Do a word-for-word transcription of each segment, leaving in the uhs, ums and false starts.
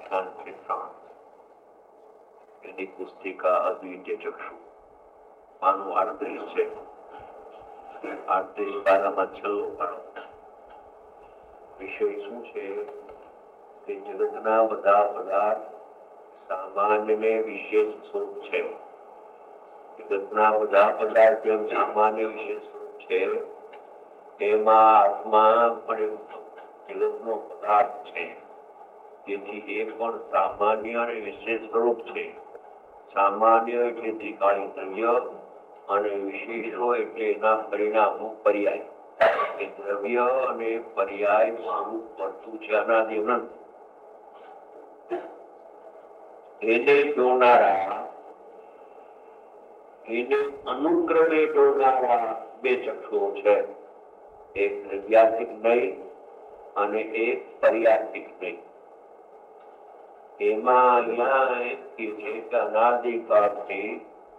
વ્યાખ્યાન છે ત્રણ. એની પુસ્તિકા અદ્વિતીય ચક્ષુ. આનું આડત્રીસ છે. આડત્રીસ પાનામાં છેલ્લો પાનો. વિષય શું છે કે જગતના બધા પદાર્થ સામાન્ય ને વિશેષ સ્વરૂપ છે. જગતના બધા પદાર્થ જેમ સામાન્ય વિશેષ સ્વરૂપ છે, એમાં આત્મા પણ જગતનો પદાર્થ છે. તેથી એ પણ સામાન્ય અને વિશેષ સ્વરૂપ છે. સામાન્ય એટલે ત્રિકાળી દ્રવ્ય અને વિશેષો એટલે એના પરિણામો પર્યાય. એ દ્રવ્ય અને પર્યાય સ્વરૂપ વર્તું છે અનાદિ અનંત. એને જોનારા એને અનુક્રમે જોનારા બે ચક્ષુઓ છે. એક દ્રવ્યાર્થિક નહીં અને એક પર્યાર્થિક નહીં. એમાં અહીંયા એ છે કે અનાદિકાળથી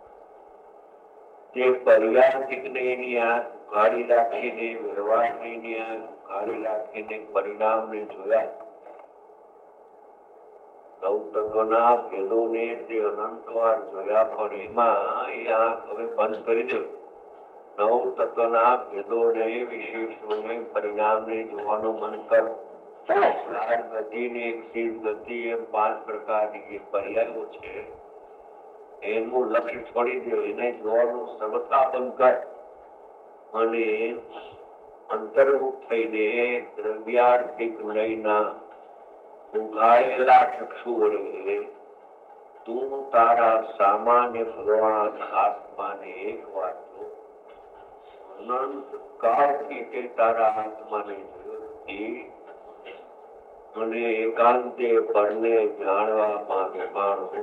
જે પર્યાર્થિક ને એની આ ઉઘાડી રાખીને વ્યવહારની ની આ ઉઘાડી રાખીને પરિણામને જોયા. નવ તત્વના ભેદોને તે અનંતવાર જોયા, પણ એમાં એ આંખ હવે બંધ કરી દે. નવ તત્વના ભેદોને વિશેષોને પરિણામને જોવાનું મન કર. ગતિ ને એક સીધ ગતિ એમ પાંચ પ્રકારની જે પર્યાયો છે એનું લક્ષ્ય છોડી દે. એને જોવાનું સર્વથા બંધ કર અને અંતર્મુખ થઈને દ્રવ્યાર્થિક લયના ઉઘાડેલા ચક્ષુ વડે તું તારા સામાન્ય ભગવાન આત્માને એક વાર જો. અનંત કાળથી તે તારા આત્માને જોયો અને એકાંતે પરને જાણવા માંગે માણસો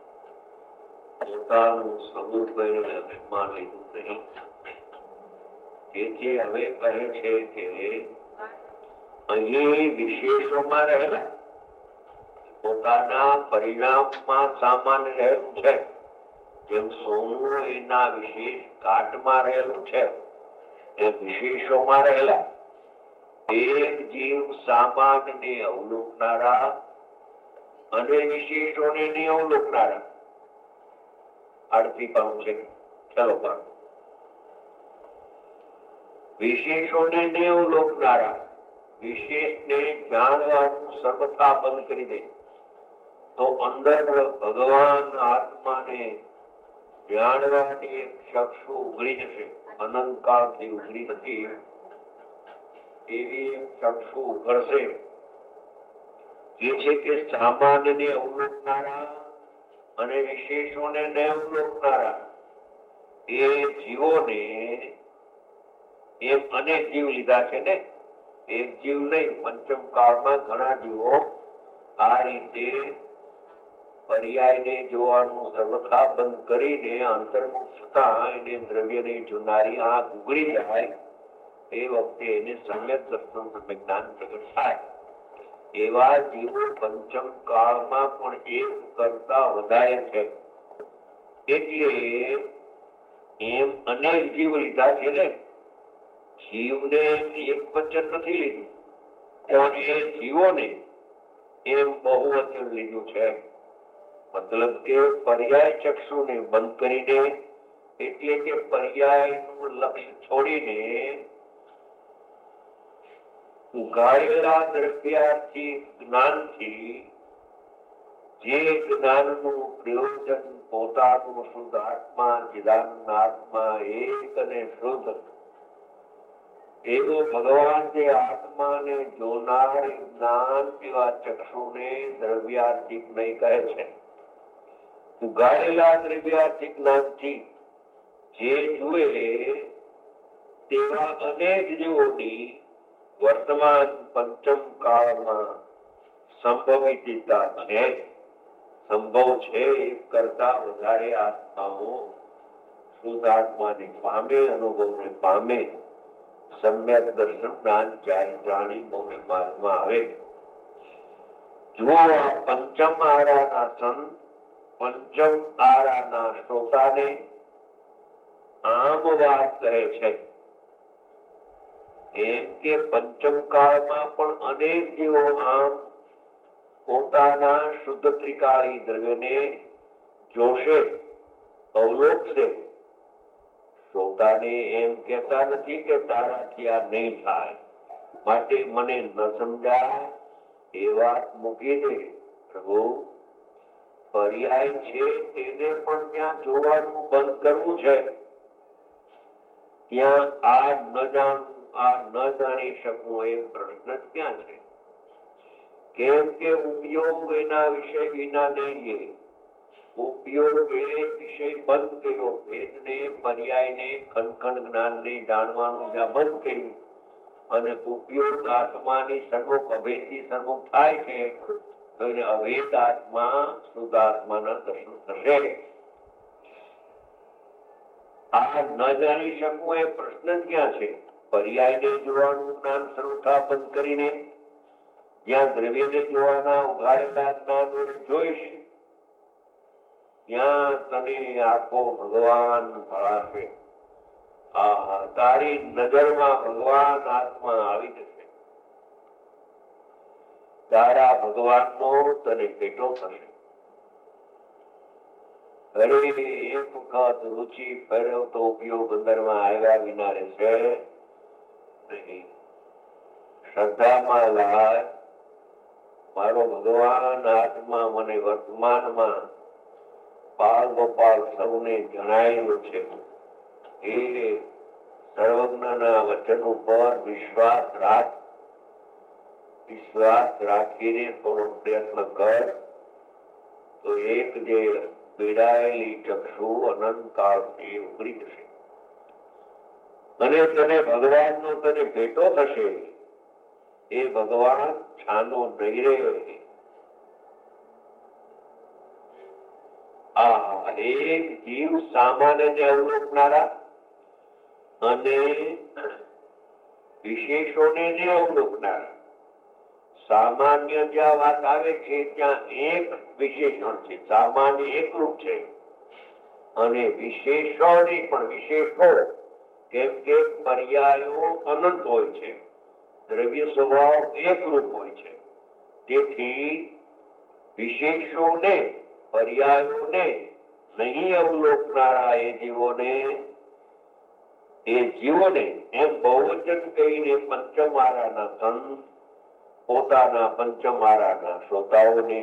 પોતાનું સ્વરૂપ લક્ષ્યમાં લીધું નહીં. તેથી હવે કહે છે કે અહીં વિશેષોમાં રહેલા પોતાના પરિણામમાં સામાન્ય રહેલું છે. જેમ સોનું એના વિશેષ કાટમાં રહેલું છે એ વિશેષોમાં રહેલા એક જીવ સામાન્ય અવલોકનારા અને વિશેષોને નહીં અવલોકનારા. આડતી પાઉં છે. ચલો પણ વિશેષોને નહીં અવલોકનારા વિશેષને જાણવાનું સર્વથા બંધ કરી દે તો અંદર ભગવાન આત્માને જાણવાની એક ચક્ષુ ઉઘડી જશે. અનંત કાળથી ઉઘડી નથી એવી ચક્ષુ ઉઘડશે. એ છે કે સામાન્યને અવલોકનારા અને વિશેષોને ન અવલોકનારા એ જીવોને એમ અનેક જીવ લીધા છે ને. એક જીવ નહીં, પંચમ કાળમાં ઘણા જીવો આ રીતે પર્યાયને જોવાનું સર્વથા બંધ કરીને અંતર્મુખ થતા એને દ્રવ્યને જોનારી આંખ ઉઘડી જાય એ વખતે એને સમ્યક દર્શન જ્ઞાન પ્રગટ થાય. એવા જીવો પંચમ કાળમાં પણ એક કરતા વધારે છે. એટલે એમ અનેક જીવ લીધા છે ને. જીવને એક વચન નથી લીધું પણ એ જીવોને એમ બહુ વચન લીધું છે. મતલબ કે પર્યાય ચક્ષુને બંધ કરીને એટલે કે પર્યાયનું લક્ષ્ય છોડીને ઉઘાડેલા દ્રવ્યાર્થી જ્ઞાનથી જે જ્ઞાનનું પ્રયોજન પોતાનું શુદ્ધ આત્મા ચિદાનંદ આત્મા એક અને શુદ્ધ એવો ભગવાન જે આત્માને જોનાર જ્ઞાન એવા ચક્ષુને દ્રવ્યાર્થિક નહીં કહે છે. ઉઘાડેલા દ્રવ્યાર્થિક જ્ઞાનથી જે જુએ તેવા અનેક જીવોની વર્તમાન પંચમ કાળમાં સંભવિતતા અને સંભવ છે એક કરતા વધારે આત્માઓ શુદ્ધ આત્માને પામે, અનુભવને પામે. સમ્યક દર્શન જ્ઞાન ચાર પ્રાણી મોક્ષ માર્ગમાં આવે. જુઓ પંચમ આરાના સંત પંચમ આરાના શ્રોતાને આમ વાત કહે છે એમ કે પંચમ કાળમાં પણ અનેક જીવો આમ પોતાના શુદ્ધ ત્રિકાળી દ્રવ્યને જોશે, અવલોકશે. શ્રોતાને એમ કહેતા નથી કે તારાથી આ નહીં થાય, માટે મને ન સમજાય એ વાત મૂકી દે. પ્રભુ, પર્યાય છે તેને પણ ત્યાં જોવાનું બંધ કરવું છે. ત્યાં આ ન જાણ આ ન જાણી શકવું એ પ્રશ્ન જ ક્યાં છે? કેમ કે ઉપયોગ એના વિષય વિના નહીં. ઉપયોગ એ વિષય બંધ કર્યો, ભેદને, પર્યાયને, ખનખન જ્ઞાનને જાણવાનું જ્યાં બંધ કર્યું અને ઉપયોગ આત્માની સર્વોપ અભેદથી સર્વોપ થાય છે, તો એને અભેદ આત્મા શુદ્ધ આત્માના દર્શન થશે. આ ન જાણી શકવું એ પ્રશ્ન જ ક્યાં છે? પર્યાયને જોવાનું જ્ઞાન સર્વથા બંધ કરીને જ્યાં દ્રવ્યને જોવાના ઉઘાડેલા જ્ઞાન જોઈશ, ત્યાં તને આખો ભગવાન ભળાશે. આ તારી નજરમાં ભગવાન આત્મા આવી જશે. તારા ભગવાનનો તને ભેટો થશે. અરે એક વખત રુચિ ફેરવતો ઉપયોગ અંદરમાં આવ્યા વિના રહેશે નહીં. શ્રદ્ધામાં લાય, મારો ભગવાન આત્મા મને વર્તમાનમાં પાલ ગોપાલ સૌને જણાયેલું છે. એ સર્વજ્ઞના વચન ઉપર વિશ્વાસ રાખ. વિશ્વાસ રાખીને થોડો પ્રયત્ન કર, તો એક જે પીડાયેલી ચક્ષુ અનંત કાળથી ઉઘડી જશે અને તને ભગવાનનો તને ભેટો થશે. એ ભગવાન છાનો નહીં રહે. આ એક જીવ સામાન્યને અવલોકનારા અને વિશેષોને ને અવલોકનારા. સામાન્ય જ્યાં વાત આવે છે ત્યાં એક વિશેષણ છે, સામાન્ય એકરૂપ છે, અને વિશેષોની પણ વિશેષો, કેમ કે પર્યાયો અનંત હોય છે, દ્રવ્ય સ્વભાવ એકરૂપ હોય છે. તેથી વિશેષોને પર્યાયોને નહીં અવલોકનારા એ જીવોને એ જીવોને એમ બહુવચન કહીને પંચમારાના સંત પોતાના પંચમારાના શ્રોતાઓને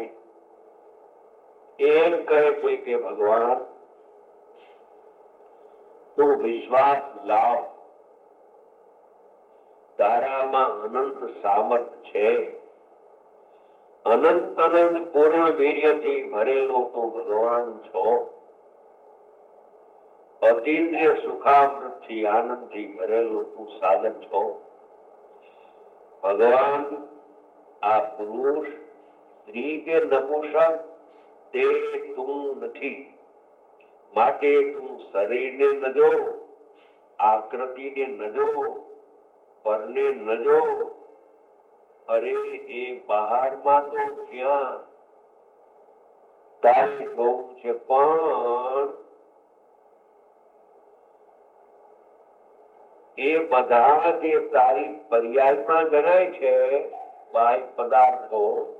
એમ કહે છે કે ભગવાન તું વિશ્વાસ લાવ. તારામાં અનંત સામર્થ છે. અનંત અનંત પૂર્ણ વીર્યથી ભરેલો તું ભગવાન છો. અતિન્દ્રિય સુખામૃતથી આનંદથી ભરેલો તું સાધન છો. ભગવાન આ પુરુષ સ્ત્રી કે નપુંસક તે તું નથી, માટે તું શરીરને ન જો, આકૃતિને ન જો, પરને ન જો. અરે એ બહારમાં તો ક્યાં તારે જોવું છે, પણ એ બધા જે તારી પર્યાયમાં ગણાય છે બાહ્ય પદાર્થો,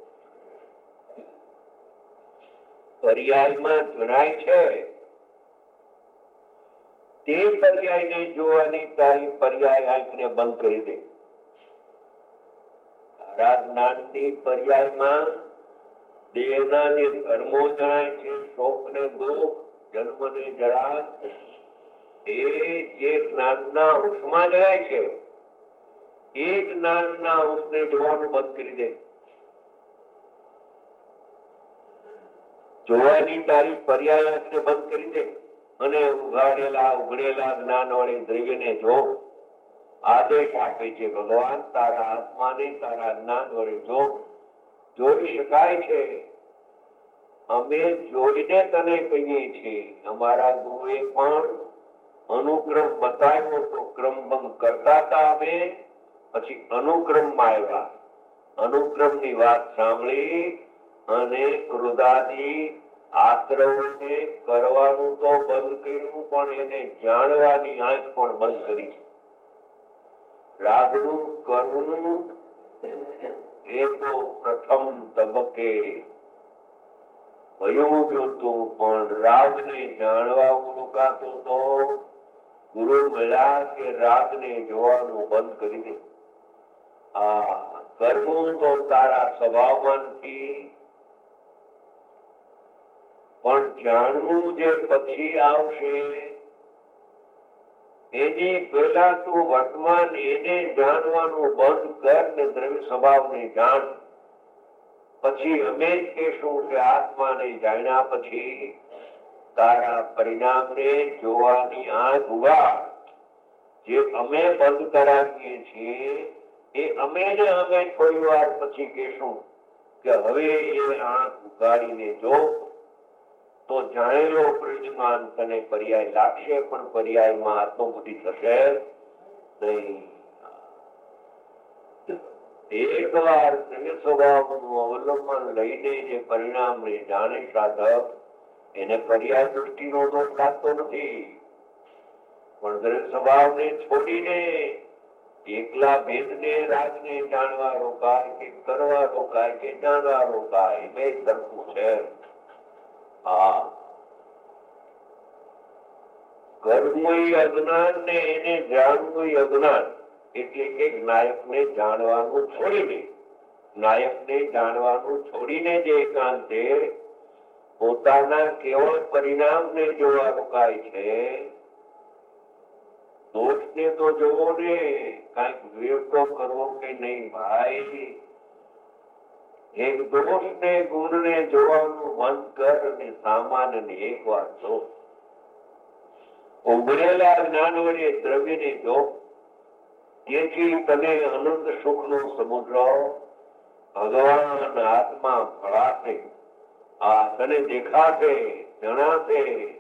પર્યાયમાં ગણાય છે, તે પર્યાયને જોવાની તારી પર્યાય આંખને બંધ કરી દે. તારા જ્ઞાનની પર્યાયમાં દેહના જે ધર્મો જણાય છે, શોક ને દુઃખ, જન્મ ને જરા, એ જે જ્ઞાનના અંશમાં જણાય છે, એ જ્ઞાનના અંશને જોવાનું બંધ કરી દે. જોવાની તારી પર્યાય આંખને બંધ કરી દે અને ઉઘાડેલા ઉઘડેલા જ્ઞાન વાળી દ્રવ્યને જો. આદેશ આપે છે ભગવાન, તારા આત્માને તારા જ્ઞાન વડે જો. જોઈ શકાય છે. અમે જોઈને તને કહીએ છીએ. અમારા ગુરુએ પણ અનુક્રમ બતાવ્યો તો ક્રમભંગ કરતા હતા અમે, પછી અનુક્રમમાં આવ્યા. અનુક્રમની વાત સાંભળી અને ક્રોધાદી આશ્રવને કરવાનું તો બંધ કર્યું, પણ એને જાણવાની આંખ પણ બંધ કરી. રાગનું કરવું એ તો પ્રથમ તબક્કે વયો તું પણ રાગને જાણવા મુકાતો તો ગુરુ મળ્યા કે રાગને જોવાનું બંધ કરી દે. આ કરવું તો તારા સ્વભાવમાં નથી, પણ જાણવું જે પછી આવશે એની પહેલા તું વર્તમાન એને જાણવાનું બંધ કર ને દ્રવ્ય સ્વભાવને જાણ. પછી અમે જ કહેશું કે આત્માને જાણ્યા પછી તારા પરિણામને જોવાની આંખ ઉગાડ. જે અમે બંધ કરાવીએ છીએ એ અમે ને અમે થોડી વાર પછી કહેશું કે હવે એ આંખ ઉગાડીને જો, તો જાણેલો પરિણામ તને પર્યાય લાગશે, પણ પર્યાયમાં આત્મબુદ્ધિ થશે નહીં. એક વાર દિવ્ય સ્વભાવનું અવલંબન લઈને જે પરિણામને જાણે સાધક, એને પર્યાય દૃષ્ટિનો દોષ લાગતો નથી. પણ દિવ્ય સ્વભાવને છોડીને એકલા ભેદને રાગને જાણવા રોકાય કે કરવા રોકાય કે જાણવા રોકાય, બે સરખું છે. હા, કરવું અજ્ઞાન ને એને જાણવું અજ્ઞાન. એટલે કે નાયક ને જાણવાનું છોડીને, નાયક ને જાણવાનું છોડીને જે એકાંતે પોતાના કેવળ પરિણામ ને જોવા રોકાય છે. દોષ ને તો જોવો ને, કઈક વિવેક તો કરવો કે નહીં ભાઈ. એક દોષ ને ગુણ ને જોવાનું બંધ કર અને સામાન્ય ને એક વાર જો. ઉભરેલા જ્ઞાન વડે દ્રવ્ય ને જો, જેથી તને અનંત સુખ નો સમુદ્ર ભગવાન આત્મા ફળાશે. આ તને દેખાશે, જણાશે.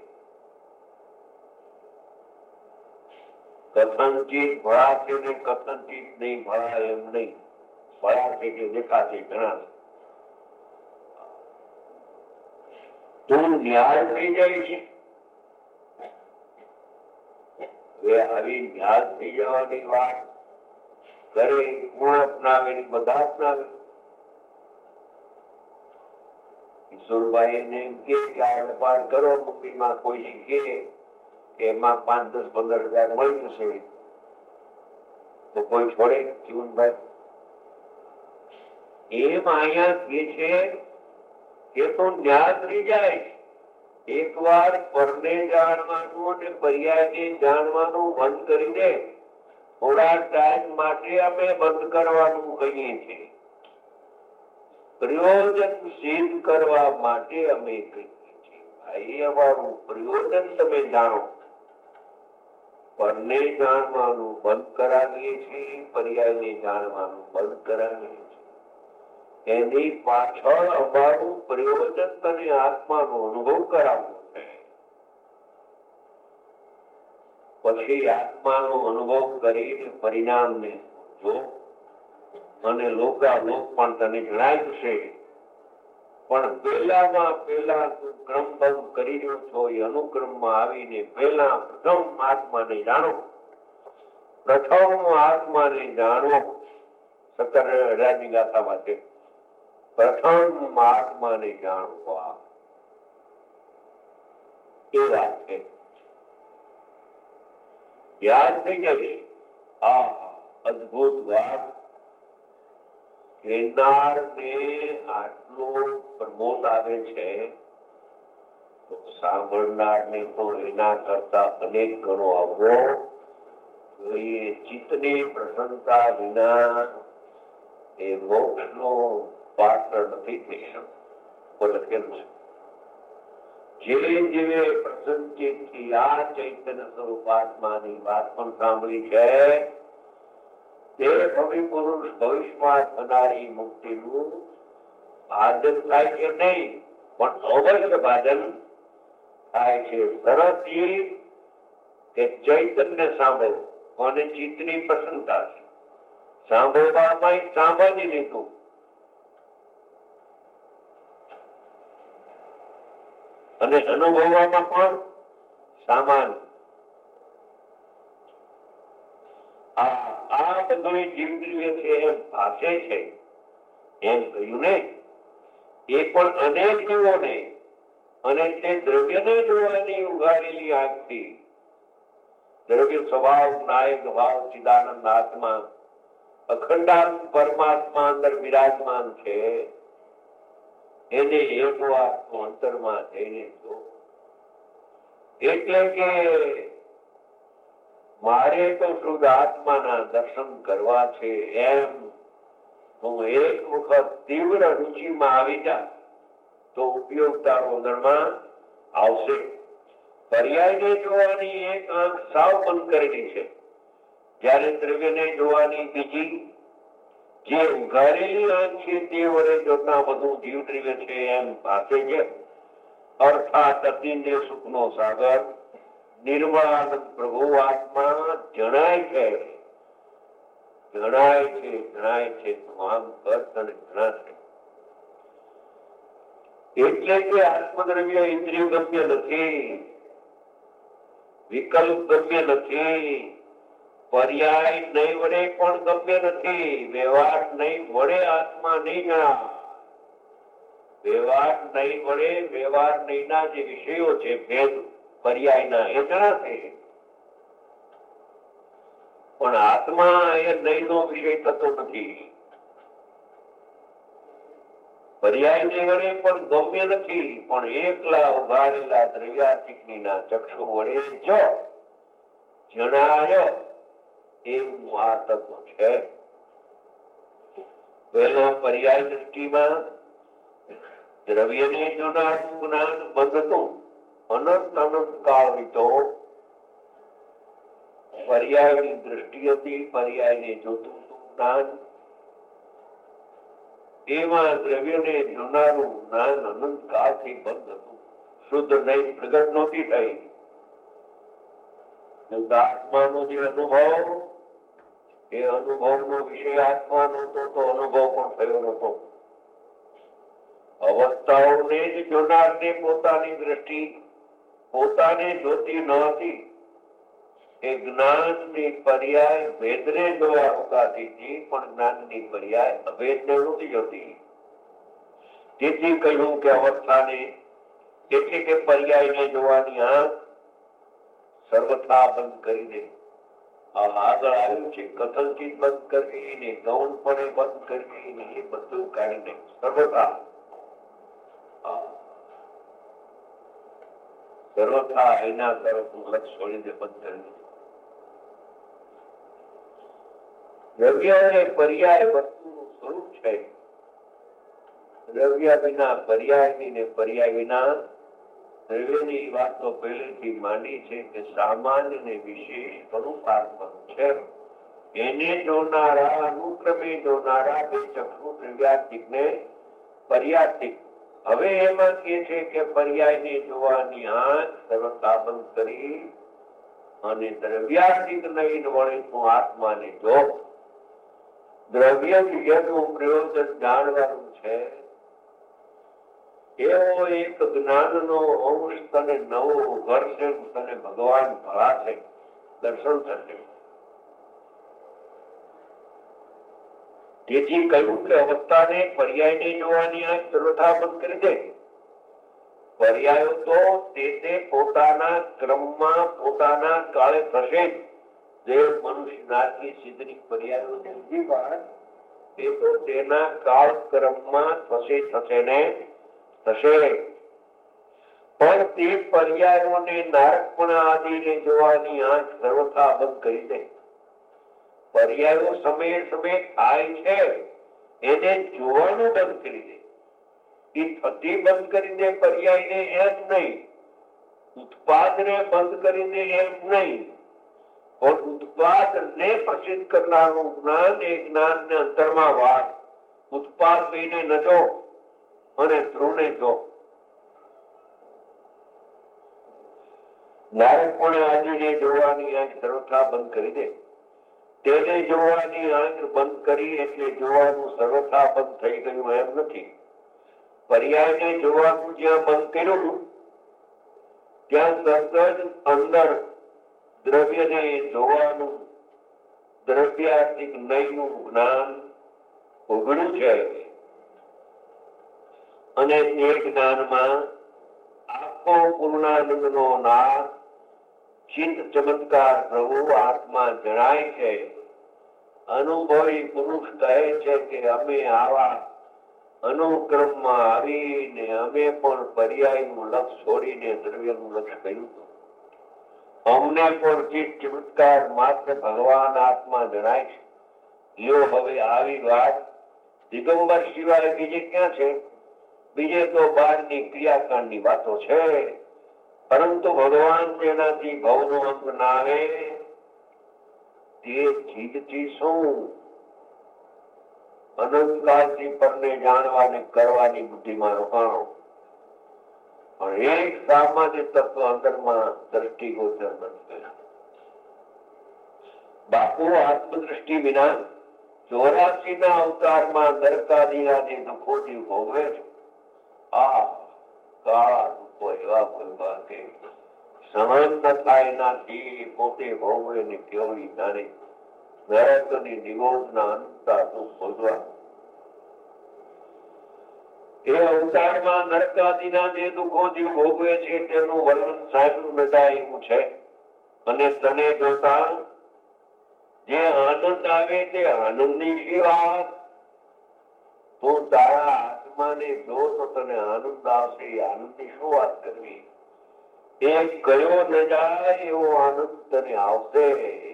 કથનચિત ભળાશે ને કથનચિત નહીં ભળાય એમ નહીં. ભળાશે કે દેખાશે, જણાશે. તું ન્યાય થઈ જાય છે. હવે આવી ન્યાય થઈ જવાની વાત કરે, ગુણ અપનાવે ને બધા અપનાવે. કિશોરભાઈ ને એમ કે વેપાર કરો, મુંબઈમાં કોઈ કે એમાં પાંચ દસ પંદર હજાર મળી જશે, તો કોઈ છોડે? જીવનભાઈ એમ અહીંયા કે છે કે તો ન્યાય થઈ જાય. એક વાર પરને જાણવાનું અને પર્યાયને જાણવાનું બંધ કરી દે. થોડા ટાઈમ માટે અમે બંધ કરવાનું કહીએ છીએ, પ્રયોજન સિદ્ધ કરવા માટે અમે કહીએ છીએ. ભાઈ અમારું પ્રયોજન તમે જાણો. પરને જાણવાનું બંધ કરાવીએ છીએ, પર્યાયને જાણવાનું બંધ કરાવીએ છીએ. એની પાછળ અમારું પ્રયોજન તને આત્માનો અનુભવ કરાવવો છે. પછી આત્માનો અનુભવ કરીને પરિણામને જો, અને લોકાલોક પણ તને જણાય જશે. પણ પેલામાં પેલા તું ક્રમબદ્ધ કરી રહ્યો છો, એ અનુક્રમમાં આવીને પેલા પ્રથમ આત્માને જાણો. પ્રથમ આત્માને જાણો. સત્તર હજારની ગાથામાં છે, પ્રથમ આત્માને જાણવા. એ વાત છે. યાદ થઈ જશે. આ અદભુત વાત. કહેનાર ને આટલો પ્રમોદ આવે છે, તો સાંભળનાર ને તો એના કરતા અનેક ગણો આવવો જોઈએ. ચિત્તની પ્રસન્નતા વિના એ મોક્ષ નો પાત્ર નથી થઈ શકતો. લખેલું છે, જે જીવે પ્રસન્ન ચિત્તથી આ ચૈતન્ય સ્વરૂપ આત્માની વાત પણ સાંભળી છે, તે ભવિ પુરુષ ભવિષ્યમાં થનારી મુક્તિનું ભાજન થાય કે નહીં, પણ અવશ્ય ભાજન થાય છે. સરળથી કે ચૈતન્ય સાંભળો અને ચિત્તની પ્રસન્નતા છે. સાંભળવામાં સાંભળી લીધું, અને અનુભવવામાં પણ સામાન. આ બધું જીવદૃવ્ય છે એમ ભાષે છે એમ કહ્યું ને, એ પણ અનેક જીવોને અને તે દ્રવ્યને જોવાની ઉઘાડેલી આંખથી દ્રવ્ય સ્વભાવ નાયક ભાવ ચિદાનંદ આત્મા અખંડાત્મ પરમાત્મા અંદર વિરાજમાન છે, એને એક વાતનો અંતરમાં જઈને જો. એટલે કે મારે તો શુદ્ધ આત્માના દર્શન કરવા છે એમ હું એક વખત તીવ્ર રુચિમાં આવી જા તો ઉપયોગતા વગરમાં આવશે. પર્યાયને જોવાની એક આંખ સાવ બંધ કરેલી છે, જ્યારે દ્રવ્યને જોવાની બીજી જે ઉઘાડેલી આંખ છે તે વડે જોતા બધું જીવ દ્રવ્ય છે એમ ભાસે છે. અર્થાત અતિન્દ્રિય સુખનો સાગર નિર્મળાનંદ પ્રભુ આત્મા જણાય છે, જણાય છે, જણાય છે. આમ અર્થ અને જણાશે. એટલે કે આત્મદ્રવ્ય ઇન્દ્રિય ગમ્ય નથી, વિકલ્પ ગમ્ય નથી, પર્યાય નહીં વડે પણ ગમ્ય નથી, વ્યવહાર નહીં વડે આત્મા નહીં જણા. વ્યવહાર નહીં વડે વ્યવહાર નહીં ના જે વિષયો છે ભેદ પર્યાયના એ જણાશે, પણ આત્મા એ નહીં નો વિષય થતો નથી. પર્યાય ને વડે પણ ગમ્ય નથી, પણ એકલા ઉઘાડેલા દ્રવ્યાતિકની ના ચક્ષુ વડે જો જણાય એવું આ તત્વ છે. પહેલા પર્યાય દૃષ્ટિમાં દ્રવ્યને જોનારું જ્ઞાન બંધ હતું. અનંત અનંત કાળ વીતો પર્યાયની દૃષ્ટિ હતી, પર્યાયને જોતું જ્ઞાન. એમાં દ્રવ્યને જોનારું જ્ઞાન અનંત કાળથી બંધ હતું. શુદ્ધ નહીં પ્રગટ નહોતી થઈ. આત્માનો જે અનુભવ એ અનુભવનો વિષય આત્માનો હતો તો અનુભવ પણ થયો નહોતો. અવસ્થાઓને જ જોનારને પોતાની દ્રષ્ટિ પોતાને જોતી ન હતી. એ જ્ઞાનની પર્યાય ભેદને જોવા રોકાતી હતી, પણ જ્ઞાનની પર્યાય અભેદને નહોતી જોતી. તેથી કહ્યું કે અવસ્થાને એટલે કે પર્યાયને જોવાની આંખ સર્વથા બંધ કરી દે. આગળ આવ્યું છે કથનથી બંધ કરવી ને ગૌણપણે બંધ કરવી ને એ બધું કાઢીને સર્વથા સર્વથા એના તરફ લક્ષ છોડીને બંધ કરવી. દ્રવ્ય અને પર્યાય વસ્તુનું સ્વરૂપ છે. દ્રવ્ય વિના પર્યાય ને પર્યાય વિના દ્રવ્યની વાતો પહેલેથી માંડી છે કે સામાન્ય ને વિશેષ સ્વરૂપાત્મક છે. એને જોનારા અનુક્રમે જોનારા બે ચક્ષુ દ્રવ્યાત્મિક ને પર્યાત્મિક. હવે એમાં કે છે કે પર્યાયને જોવાની આંખ સર્વથા બંધ કરી અને દ્રવ્યાત્મિક નહીં વળે તું આત્માને જો. દ્રવ્ય વિષયનું પ્રયોજન જાણવાનું છે. એવો એક જ્ઞાનનો અંશ તને નવો ઉઘડશે, તને ભગવાન ભળાશે, દર્શન થશે. તેથી કહ્યું કે અવસ્થાને પર્યાયને જોવાની આંખ સર્વથા બંધ કરી દે. પર્યાયો તો તે તે પોતાના ક્રમમાં પોતાના કાળે થશે. જે મનુષ્ય નાથી સિદ્ધની પર્યાયો જલ્દી વાત એ તો તેના કાળ ક્રમમાં થશે થશે ને થશે. પણ તે પર્યાયોને નારકપણા આદિને જોવાની આંખ સર્વથા બંધ કરી દે. પર્યાયો સમયે સમયે થાય છે એને જોવાનું બંધ કરી દે. એ થતી બંધ કરી દે પર્યાયને એમ નહીં, ઉત્પાદને બંધ કરી દે એમ નહીં, પણ ઉત્પાદ ને પ્રસિદ્ધ કરનારું જ્ઞાન એ જ્ઞાન ને અંતરમાં વાત. ઉત્પાદ બેને ન જો અને ધ્રુવને જો. નારકપણે આદિને જોવાની આંખ સર્વથા બંધ કરી દે. તેને જોવાની આંખ બંધ કરી એટલે જોવાનું સર્વથા બંધ થઈ ગયું એમ નથી. પર્યાયને જોવાનું જ્યાં બંધ કર્યું ત્યાં તરત જ અંદર દ્રવ્યને જોવાનું દ્રવ્યાત્મિક નયનું જ્ઞાન ઉઘડ્યું છે. અને તે જ્ઞાનમાં આપો પૂર્ણાનંદ નો નાથ, ચિત્ત ચમત્કાર પ્રભુ આત્મા જણાય છે. અનુભવી પુરુષ કહે છે કે અમે આવા અનુક્રમમાં આવીને અમે પણ પર્યાયનું લક્ષ છોડીને દ્રવ્યનું લક્ષ કર્યું. અમને પણ ચિત્ત ચમત્કાર માત્ર ભગવાન આત્મા જણાય છે. લ્યો હવે આવી વાત દિગંબર સિવાય બીજે ક્યાં છે? બીજે તો બહારની ક્રિયાકાંડની વાતો છે, પરંતુ ભગવાન તેનાથી ભવનો અંત ના આવે તે ચીજથી શું અનંતકાળથી પરને જાણવાને કરવાની બુદ્ધિમાં રોકાણો. પણ એક સામાન્ય તત્વ અંતરમાં દ્રષ્ટિગોચર નથી. બાપુ આત્મદ્રષ્ટિ વિના ચોરાસી ના અવતારમાં દરકાદીના જે દુઃખો જે ભોગવે છે, આ કાળા દુઃખો એવા ભોગવા કે સહન ન થાય એનાથી પોતે ભોગવે ને કેવડી જાણે નરકની નિગોદના અંતતા દુઃખ ભોગવા. એ અવતારમાં નરકાદીના જે દુઃખો જે ભોગવે છે તેનું વર્ણન સાંભળ્યું નતા એવું છે. અને તને જોતા જે આનંદ આવે તે આનંદની સિવાય તું તારા આત્માને જો તો તને આનંદ આવશે. આનંદની શું વાત કરવી? એ કયો ન જાય એવો આનંદ તને આવશે.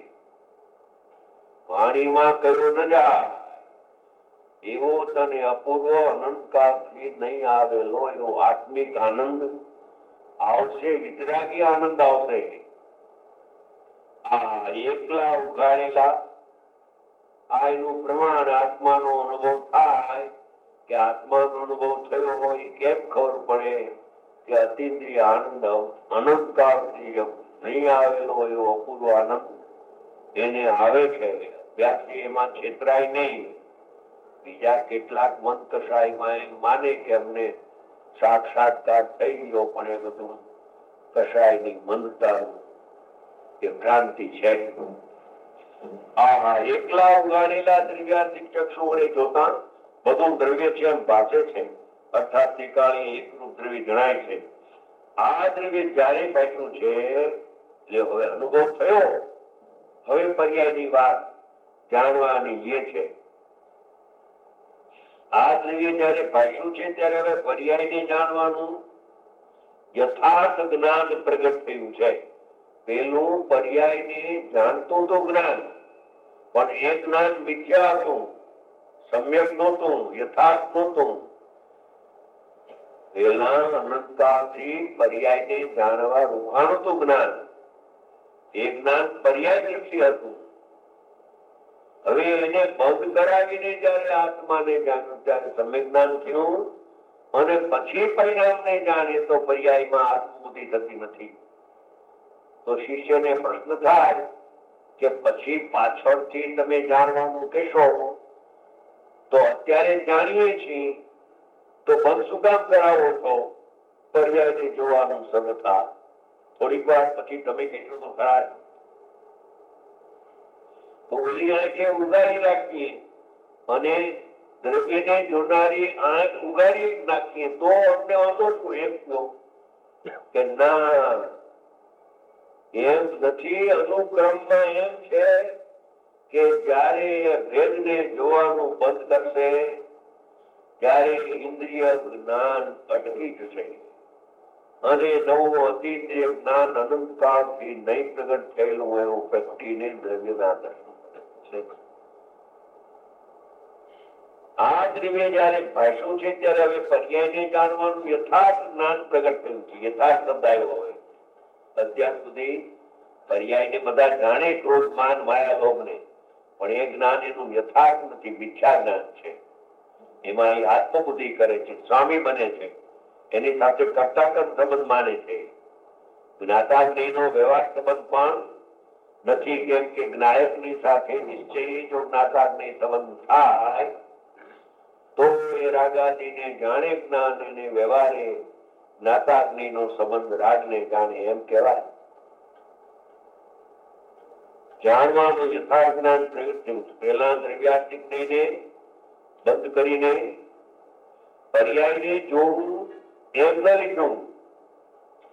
વાણીમાં કયો ન જાય એવો તને અપૂર્વ અનંતકાળથી નહીં આવેલો એવો આત્મિક આનંદ આવશે. વિતરાગી આનંદ આવશે. આ એકલા ઉઘાડેલા આ એનું પ્રમાણ આત્માનો અનુભવ થાય કે આત્માનો અનુભવ થયો હોય કેમ ખબર પડે કે અતિન્દ્રિય આનંદ અનંતકાળથી નહીં આવેલો એવો અપૂર્વ આનંદ એને આવે છે. વ્યાસી એમાં છેતરાય નહીં. બીજા કેટલાક મન કસાઈમાં એમ માને કે અમને સાક્ષાત્કાર થઈ ગયો, પણ એ બધું કસાયની મનતાનું એ ભ્રાંતિ છે. આ એકલા ઉગાડેલા દ્રવ્યાર્થિક ચક્ષુ વડે જોતા બધું દ્રવ્ય છે એમ ભાષે છે, અર્થાત નિકાળી એકનું દ્રવ્ય જણાય છે. આ દ્રવ્ય જયારે બેઠું છે એટલે હવે અનુભવ થયો. હવે પર્યાયની વાત જાણવાની એ છે. આ દ્રવ્ય જયારે ભાષ્યું છે ત્યારે હવે પર્યાયને જાણવાનું યથાર્થ જ્ઞાન પ્રગટ થયું છે. પેલું પર્યાયને જાણતું તો જ્ઞાન, પણ એ જ્ઞાન મિથ્યા હતું, સમ્યક નહોતું, યથાર્થ નહોતું. પેલા અનંતકાળથી પર્યાયને જાણવા રૂહાણું તો જ્ઞાન, એ જ્ઞાન પર્યાયલક્ષી હતું. હવે એને બંધ કરાવીને જયારે આત્માને જાણ્યું ત્યારે સમ્યક જ્ઞાન થયું, અને પછી પરિણામને જાણે તો પર્યાયમાં આત્મબુદ્ધિ થતી નથી. તો શિષ્યને પ્રશ્ન થાય કે પછી પાછળથી તમે જાણવાનું કહેશો તો અત્યારે જાણીએ છીએ તો બંધ શું કામ કરાવો છો? પર્યાયને જોવાનું સરળતા થોડીક વાર પછી તમે કહેશો તો ખરા. ઓલી આંખે ઉગાડી રાખીએ અને દ્રવ્યને જોનારી આંખ ઉગાડી નાખીએ તો અમને વાંધો શું? એમ કહો કે ના, એમ નથી. અનુક્રમમાં એમ છે કે જયારે ભેદને જોવાનું બંધ કરશે ત્યારે ઇન્દ્રિય જ્ઞાન અટકી જશે અને નવું અતિન્દ્રિય જ્ઞાન અનંતકાળથી નહીં પ્રગટ થયેલું એવું વ્યક્તિને દ્રવ્યના દર્શન છે. આ દ્રવ્ય જયારે ભાષ્યું છે ત્યારે હવે પર્યાયને જાણવાનું યથાર્થ જ્ઞાન પ્રગટ થયું છે. યથાર્થ શબ્દ આવ્યો હોય. અત્યાર સુધી પર્યાયને બધા જાણે, ક્રોધ માન માયા લોભને, પણ એ જ્ઞાન એનું યથાર્થ નથી, મિથ્યા જ્ઞાન છે. એમાં એ આત્મબુદ્ધિ કરે છે, સ્વામી બને છે, એની સાથે કર્તાકર્મ સંબંધ માને છે. જ્ઞાતા જ્ઞેયનો વ્યવહાર સંબંધ પણ નથી, કેમ કે જ્ઞાયકની સાથે નિશ્ચય જો જ્ઞાતા જ્ઞેય સંબંધ થાય તો એ રાગાદીને જાણે જ્ઞાન અને વ્યવહારે જ્ઞાતા જ્ઞેયનો સંબંધ રાગને જાણે એમ કહેવાય. જાણવાનું યથાર્થ જ્ઞાન પ્રગટ થયું. પહેલા દ્રવ્યાર્થિક જ્ઞેયને બંધ કરીને પર્યાયને જોવું એમ ન લીધું.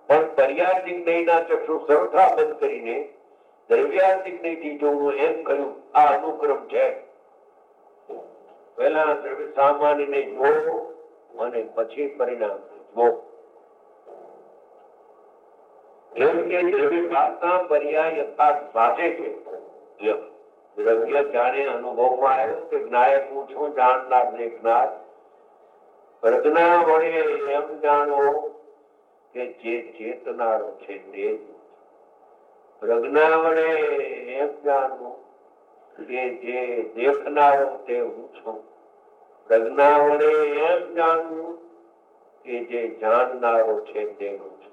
પણ પર્યાર્થિક નહીંના ચક્ષુ સર્વથા બંધ કરીને દ્રવ્યાર્થિક નહીંથી જોવું એમ કહ્યું. આ અનુક્રમ છે. પહેલા દ્રવ્ય સામાન્ય જોવો અને પછી પરિણામ જોવો. એમ કે દ્રવ્ય ભાગના પર્યાય યથાર્થ ભાષે છે. દ્રવ્ય જાણે અનુભવમાં આવ્યો કે જ્ઞાયક હું છું, જાણનાર દેખનાર. પ્રજ્ઞા વડે એમ જાણવો કે જે ચેતનારો છે તે. પ્રજ્ઞા વડે એમ જાણવું કે જે દેખનારો તે હું છું. પ્રજ્ઞા વડે એમ જાણવું કે જે જાણનારો છે તે હું છું.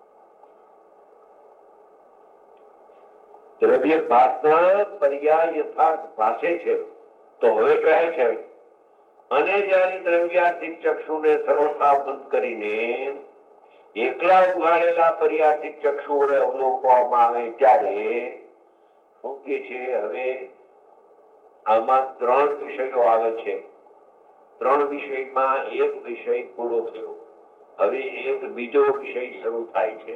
દ્રવ્ય ભાષા પર્યાય યથાર્થ ભાષે છે. તો હવે કહે છે, અને જયારે દ્રવ્યાર્થિક ચક્ષુને સર્વથા બંધ કરીને એકલા ઉઘાડેલા પર્યાર્થિક ચક્ષુ વડે અવલોકવામાં આવે ત્યારે શું કે છે? હવે આમાં ત્રણ વિષયો આવે છે. ત્રણ વિષયમાં એક વિષય પૂરો થયો. હવે એક બીજો વિષય શરૂ થાય છે.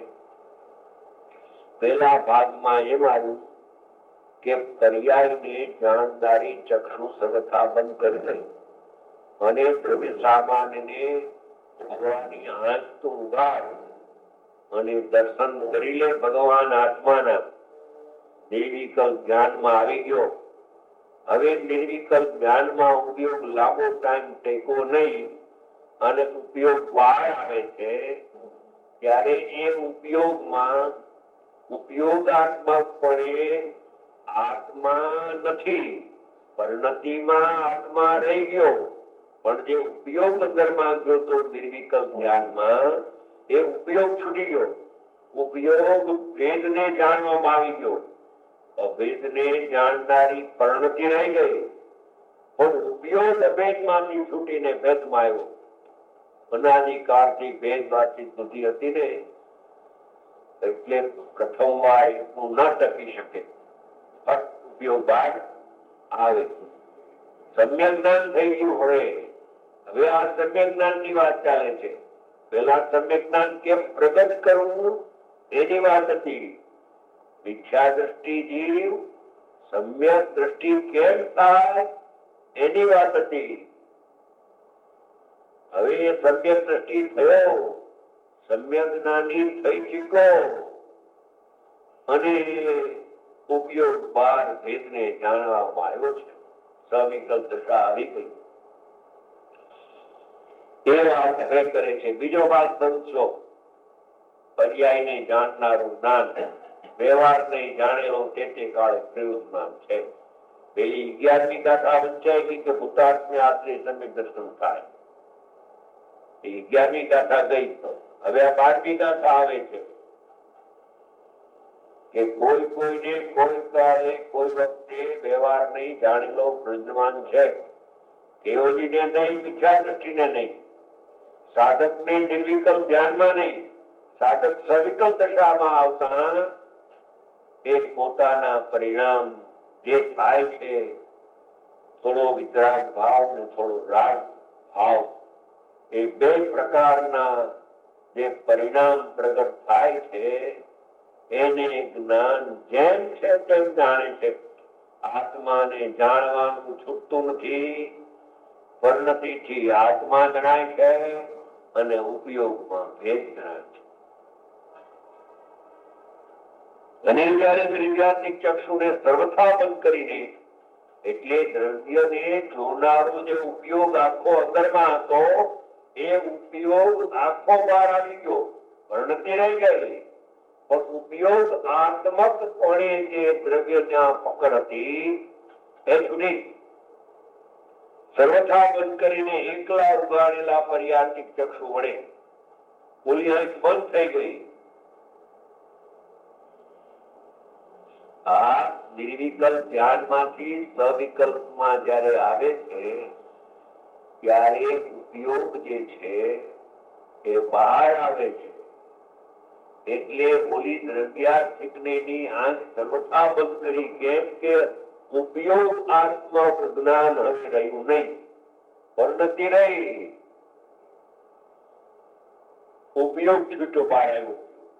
પહેલા ભાગમાં એમ આવ્યું કે પર્યાયને જાણનારી ચક્ષુ સર્વથા બંધ કરી અને દ્રવ્ય સામાન્યને ભગવાનની આંખ તો ઉઘાડ અને દર્શન કરી લે. ભગવાન આત્માના નિર્વિકલ્પ જ્ઞાનમાં આવી ગયો. હવે નિર્વિકલ્પ જ્ઞાનમાં ઉપયોગ લાંબો ટાઈમ ટેકો નહીં અને ઉપયોગ બહાર આવે છે ત્યારે એ ઉપયોગમાં ઉપયોગાત્મકપણે આત્મા નથી. પરિણતિમાં આત્મા રહી ગયો, પણ જે ઉપયોગ અંદરમાં ગયો તો નિર્વિકલ્પ જ્ઞાનમાં એ ઉપયોગ છૂટી ગયો. ઉપયોગ ભેદને જાણવામાં આવી ગયો. અભેદને જાણનારી પરિણતિ રહી ગઈ, પણ ઉપયોગ અભેદમાંથી છૂટીને ભેદમાં આવ્યો. અનાદિકાળથી ભેદ વાતચીત બુદ્ધિ હતી ને, એટલે પ્રથમ વાર એટલું ન ટકી શકે. ઉપયોગ બાદ આવે. સમ્યક જ્ઞાન થઈ ગયું. હવે હવે આ સમ્યક જ્ઞાન ની વાત ચાલે છે. પેલા સમ્યક જ્ઞાન કેમ પ્રગટ કરવું એની વાત હતી. મિથ્યા દ્રષ્ટિ જીવ સમ્યક દ્રષ્ટિ કેમ થાય એની વાત હતી. હવે એ સમ્યક દ્રષ્ટિ થયો, સમ્યક જ્ઞાની થઈ ચૂક્યો અને ઉપયોગ બાર ભેદને જાણવામાં આવ્યો છે. સવિકલ્પ દશા આવી ગઈ. એ વાત હવે કરે છે. બીજો ભાગ સમજો. પર્યાયને જાણનારું જ્ઞાન વ્યવહારને જાણેલો તે તે કાળે પ્રયોજન છે. પેલી અગિયારમી ગાથા વંચાઈ કે ભૂતાર્થને આશ્રય સમ્યક દર્શન થાય. એ અગિયારમી ગાથા ગઈ. હવે આ બારમી ગાથા આવે છે કે કોઈ કોઈને કોઈ કાળે કોઈ વખતે વ્યવહાર નહીં જાણેલો પ્રજ્ઞાન છે. કેવલીને નહીં, મિથ્યા દ્રષ્ટિને નહીં, સાધકને નિર્વિકલ્પ ધ્યાનમાં નહીં, સાધક સવિકલ્પ દશામાં આવતા એ પોતાના પરિણામ જે થાય છે, થોડો વિતરાગ ભાવ ને થોડો રાગ ભાવ, એ બે પ્રકારના જે પરિણામ પ્રગટ થાય છે એને જ્ઞાન જેમ છે તેમ જાણે છે. આત્માને જાણવાનું છૂટતું નથી. પરિણતિથી આત્મા જણાય છે અને ઉપયોગમાં ભેદ જણાય છે. અને જયારે દ્રવ્યાત્મિક ચક્ષુને સર્વથા બંધ કરીને, એટલે દ્રવ્યને જોનારો જે ઉપયોગ આખો અંદરમાં હતો એ ઉપયોગ આખો બહાર આવી ગયો. પરિણતિ રહી ગઈ, પણ ઉપયોગ આત્મક પણે જે દ્રવ્ય ત્યાં પકડ હતી એ છૂટી. સર્વથા બંધ કરીને એકલા ઉગાડેલા પર્યાર્થિક ચક્ષુ વડે બોલી આંખ બંધ થઈ ગઈ. આ નિર્વિકલ્પ ધ્યાનમાંથી સવિકલ્પમાં જયારે આવે છે ત્યારે ઉપયોગ જે છે એ બહાર આવે છે. એટલે બોલી દ્રવ્યાર્થિકની આંખ સર્વથા બંધ કરી. કેમ કે ઉપયોગ આત્મા જ્ઞાન હવે રહ્યું નહીં, પરિણતિ રહી, ઉપયોગ છૂટો પાડ્યો.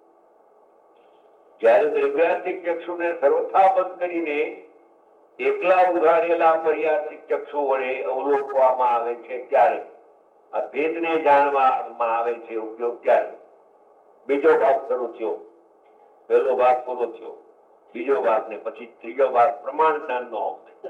જયારે દ્રવ્યાંતિક ચક્ષુને સર્વથા બંધ કરીને એકલા ઉઘાડેલા પર્યાર્થિક ચક્ષુ વડે અવલોકવામાં આવે છે ત્યારે આ ભેદને જાણવામાં આવે છે ઉપયોગ ત્યારે. બીજો ભાગ શરૂ થયો, પહેલો ભાગ પૂરો થયો, બીજો ભાગ ને પછી ત્રીજો ભાગ પ્રમાણ જ્ઞાનનો આવશે.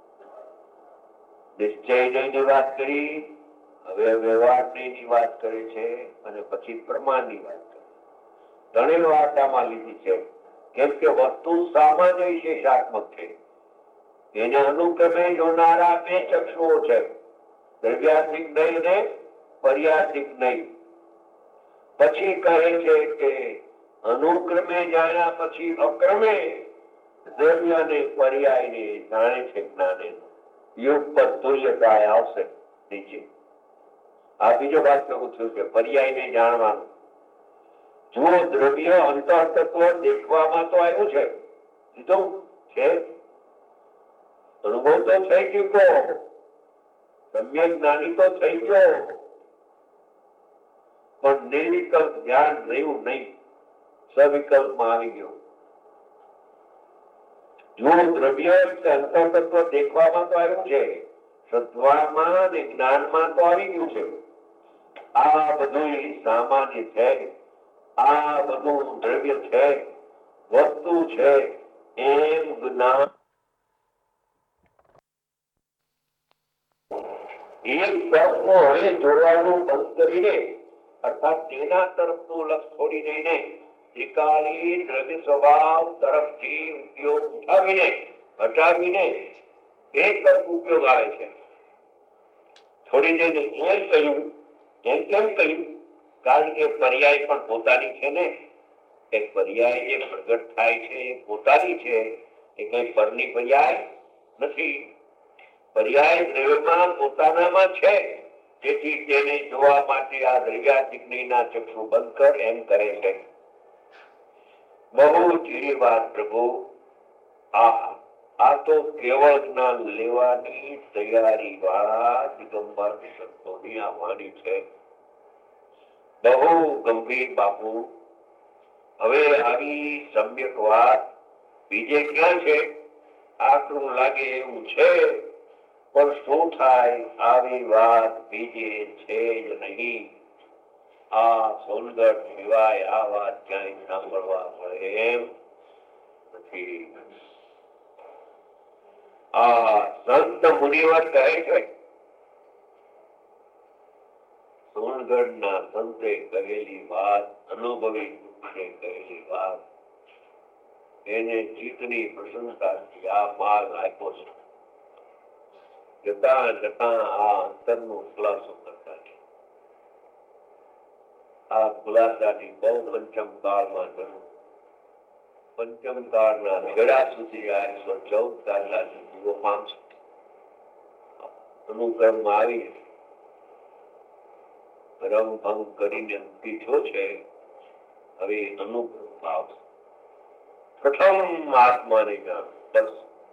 નિશ્ચયની વાત કરી, હવે વ્યવહારની વાત કરે છે અને પછી પ્રમાણની વાત કરે. ત્રણેય વાત આમાં લીધી છે કેમ કે વસ્તુ સામાન્ય વિશેષાત્મક છે. એને અનુક્રમે જોનારા બે ચક્ષુઓ છે, દ્રવ્યાર્થિક નહીં ને પર્યાર્થિક નહીં. પછી કહે છે કે અનુક્રમે જાણ્યા પછી અક્રમે દ્રવ્ય ને પર્યાય ને જાણે છે. જ્ઞાને યુગ પર તુલ્યતા આવશે નીચે. આ બીજો ભાગ શરૂ થયો છે, પર્યાય ને જાણવાનું. જો દ્રવ્ય અંતર તત્વ દેખવામાં તો આવ્યું છે, સીધું છે, અનુભવ તો થઈ ચૂક્યો, સમ્યક જ્ઞાની તો થઈ ગયો, પણ નિર્વિકલ્પ ધ્યાન રહ્યું નહીં, સવિકલ્પમાં આવી ગયો. જો દ્રવ્ય અંતર તત્વ દેખવામાં તો આવ્યું છે, સત્વામાં અને જ્ઞાનમાં તો આવી ગયું છે. આ બધું સામાન્ય છે, આ બધું દ્રવ્ય છે, વસ્તુ છે એમ જ્ઞાન એક તત્વ હવે જોડવાનું બંધ કરીને અર્થાત તેના તરફનું લક્ષ છોડી દઈને ત્રિકાળી દ્રવ્ય સ્વભાવ તરફથી ઉપયોગ ઉઠાવીને હટાવીને એક તરફ ઉપયોગ આવે છે. છોડી દઈને એમ કહ્યું, એમ કેમ કહ્યું? કારણ કે પર્યાય પણ પોતાની છે ને. એક પર્યાય જે પ્રગટ થાય છે એ પોતાની છે, એ કઈ પરની પર્યાય નથી. પર્યાય દ્રવ્યમાં પોતાનામાં છે, તેથી તેને જોવા માટે આ દ્રવ્યાધિકના ચક્ષુ બંધ કર એમ કરે છે. બહુ ચીરી વાત પ્રભુ. આ આ તો કેવળ જ્ઞાન લેવાની તૈયારી વાળા દિગંબર સંતોની આ વાણી છે. બહુ ગંભીર બાપુ. હવે આવી સમ્યક વાત બીજે ક્યાં છે? આટલું લાગે એવું છે, પણ શું થાય? આવી વાત બીજે છે જ નહીં. આ સોનગઢ સિવાય આ વાત ક્યાંય સાંભળવા મળે એમ નથી. આ સંત મુનિવર કહે છે, સોનગઢ ના સંતે કહેલી વાત, અનુભવી કહેલી વાત, એને ચિત્તની પ્રશંસાથી આ માર્ગ આપ્યો છે. જતા જતા આ અંતરનો ખુલાસો કરતા છે. આ ખુલાસાથી બહુ પંચમ કાળમાં થયું. પંચમ કાળના છેડા સુધી આ એકસો ચૌદ કાળના જીવો પામશે. અનુક્રમ આવી રમ ભંગ કરીને પીઠો છે. હવે અનુક્રમ આવશે. પ્રથમ આત્માને જાણ. બસ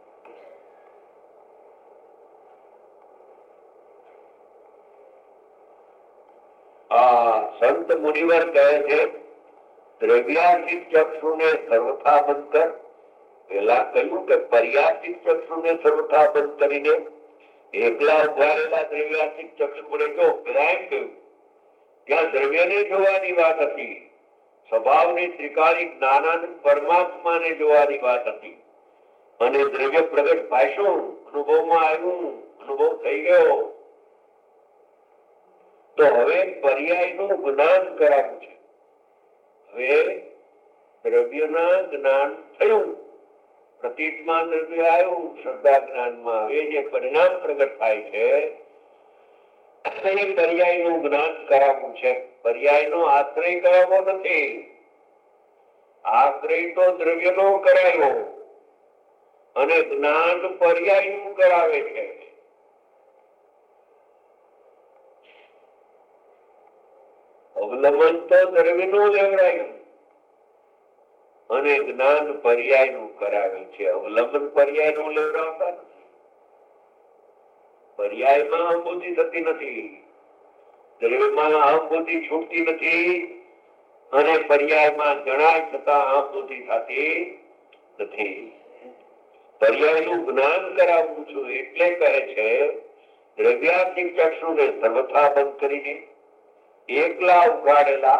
આ સંત મુનિવર કહે છે, દ્રવ્યાર્થિક ચક્ષુને સર્વથા બંધ કર. પેલા કહ્યું કે પર્યાર્થિક ચક્ષુને સર્વથા બંધ કરીને એકલા ઉભારેલા દ્રવ્યાર્થિક ચક્ષુ વડે જો. પેલા એમ કહ્યું, ત્યાં દ્રવ્યને જોવાની વાત હતી, સ્વભાવની ત્રિકાળી જ્ઞાનાનંદ પરમાત્માને જોવાની વાત હતી. અને દ્રવ્ય પ્રગટ ભાષો અનુભવમાં આવ્યું, અનુભવ થઈ ગયો. તો હવે પર્યાયનું જ્ઞાન કરાવું છે. હવે દ્રવ્યના જ્ઞાન થયું, પ્રતીતમાં દ્રવ્ય આવ્યું, શ્રદ્ધા જ્ઞાનમાં હવે જે પરિણામ પ્રગટ થાય છે એ પર્યાયનું જ્ઞાન કરાવવું છે. પર્યાયનો આશ્રય કરાવવો નથી. આશ્રય તો દ્રવ્યનો કરાયો અને જ્ઞાન પર્યાયનું કરાવે છે. અવલંબન તો દ્રવ્યનું લેવડાયું અને જ્ઞાન પર્યાયનું કરાવે છે. અવલંબન પર્યાયનું લેવડાવતા નથી. પર્યાયમાં અહંબુદ્ધિ થતી નથી, દ્રવ્યમાં અહંબુદ્ધિ છૂટતી નથી અને પર્યાયમાં જણાય છતાં આમ સુધી થતી નથી. પર્યાયનું જ્ઞાન કરાવું છું એટલે કહે છે દ્રવ્યાત્મિક ચક્ષુને સર્વથા બંધ કરીને એકલા ઉઘાડેલા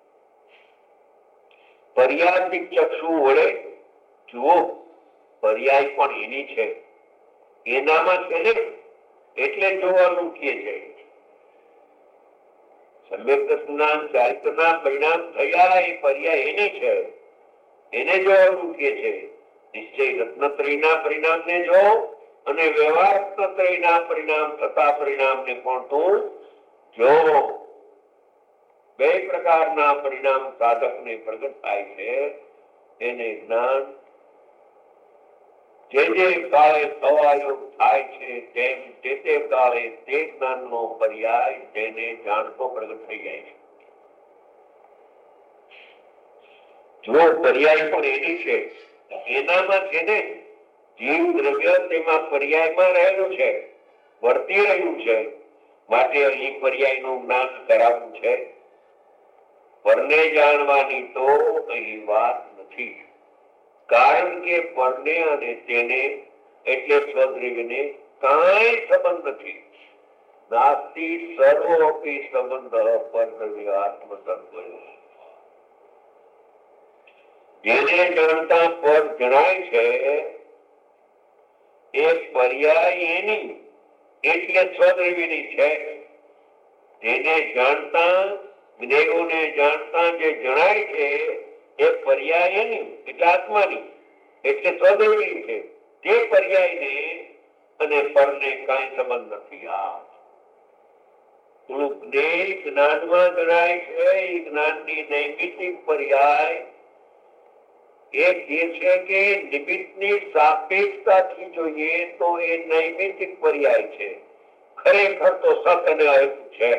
પર્યાત્મિક ચક્ષુ વડે જુઓ. પર્યાય પણ એની છે, એનામાં છે ને, એટલે જોવાનું કે છે. સમ્યક સ્નાન ચારિત્રના પરિણામ થયા એ પર્યાય એને છે, એને જોવાનું કે છે. નિશ્ચય રત્નત્રયના પરિણામને જો અને વ્યવહાર રત્નત્રયના પરિણામ થતા પરિણામને પણ તું જો. બે પ્રકારના પરિણામ સાધકને પ્રગટ થાય છે, એને જ્ઞાન જે જે કાળે સવાયોગ થાય છે તેમ તે તે કાળે તે જ્ઞાનનો પર્યાય તેને જાણતો પ્રગટ થઈ જાય છે. જો પર્યાય પણ એની છે, એનામાં છે ને જીવ દ્રવ્ય તેમાં પર્યાયમાં રહેલું છે, વર્તી રહ્યું છે, માટે અહીં પર્યાયનું જ્ઞાન કરાવવું છે. પરને જાણવાની તો અહીં વાત નથી, કારણ કે પરને અને તેને એટલે સ્વદ્રવ્યને કાંઈ સંબંધ નથી. નાસ્તિ સર્વોપી સંબંધ પરદ્રવ્ય આત્મતત્વ. જેને જાણતા પર જણાય છે એ પર્યાય એની એટલે સ્વદ્રવ્યની છે. તેને જાણતા જ્ઞેયોને જાણતા જે જણાય છે એ પર્યાય એની એટલે આત્માની એટલે સ્વદ્રવ્યની છે. તે પર્યાયને અને પરને કાંઈ સંબંધ નથી. આ જ્ઞાનમાં જણાય છે એ જ્ઞાનની નૈમિતિક પર્યાય એ કહે છે કે નિમિત્તની સાપેક્ષતાથી જોઈએ તો એ નૈમિતિક પર્યાય છે. ખરેખર તો સત અને અહેતુ છે.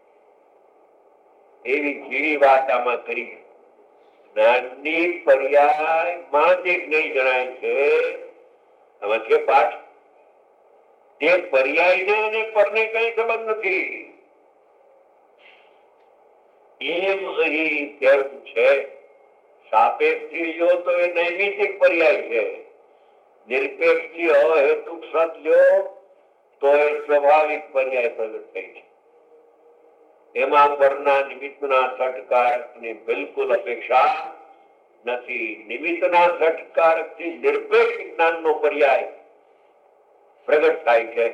એવી ઘીરી વાત આમાં કરી. જ્ઞાનની પર્યાય માં જે જ્ઞેય જણાય છે આમાં છે પાઠ. તે પર્યાયને અને પરને કઈ સંબંધ નથી એમ અહીં કહેવું છે. સાપેક્ષથી જો તો એ નૈમિતિક પર્યાય છે. નિરપેક્ષથી અહેતુક સત લ્યો તો એ સ્વાભાવિક પર્યાય પ્રગટ થઈ છે. એમાં પરના નિમિત્તના સટકારકની બિલકુલ અપેક્ષા નથી. નિમિત્તના સટકારકથી નિરપેક્ષ જ્ઞાનનો પર્યાય પ્રગટ થાય છે.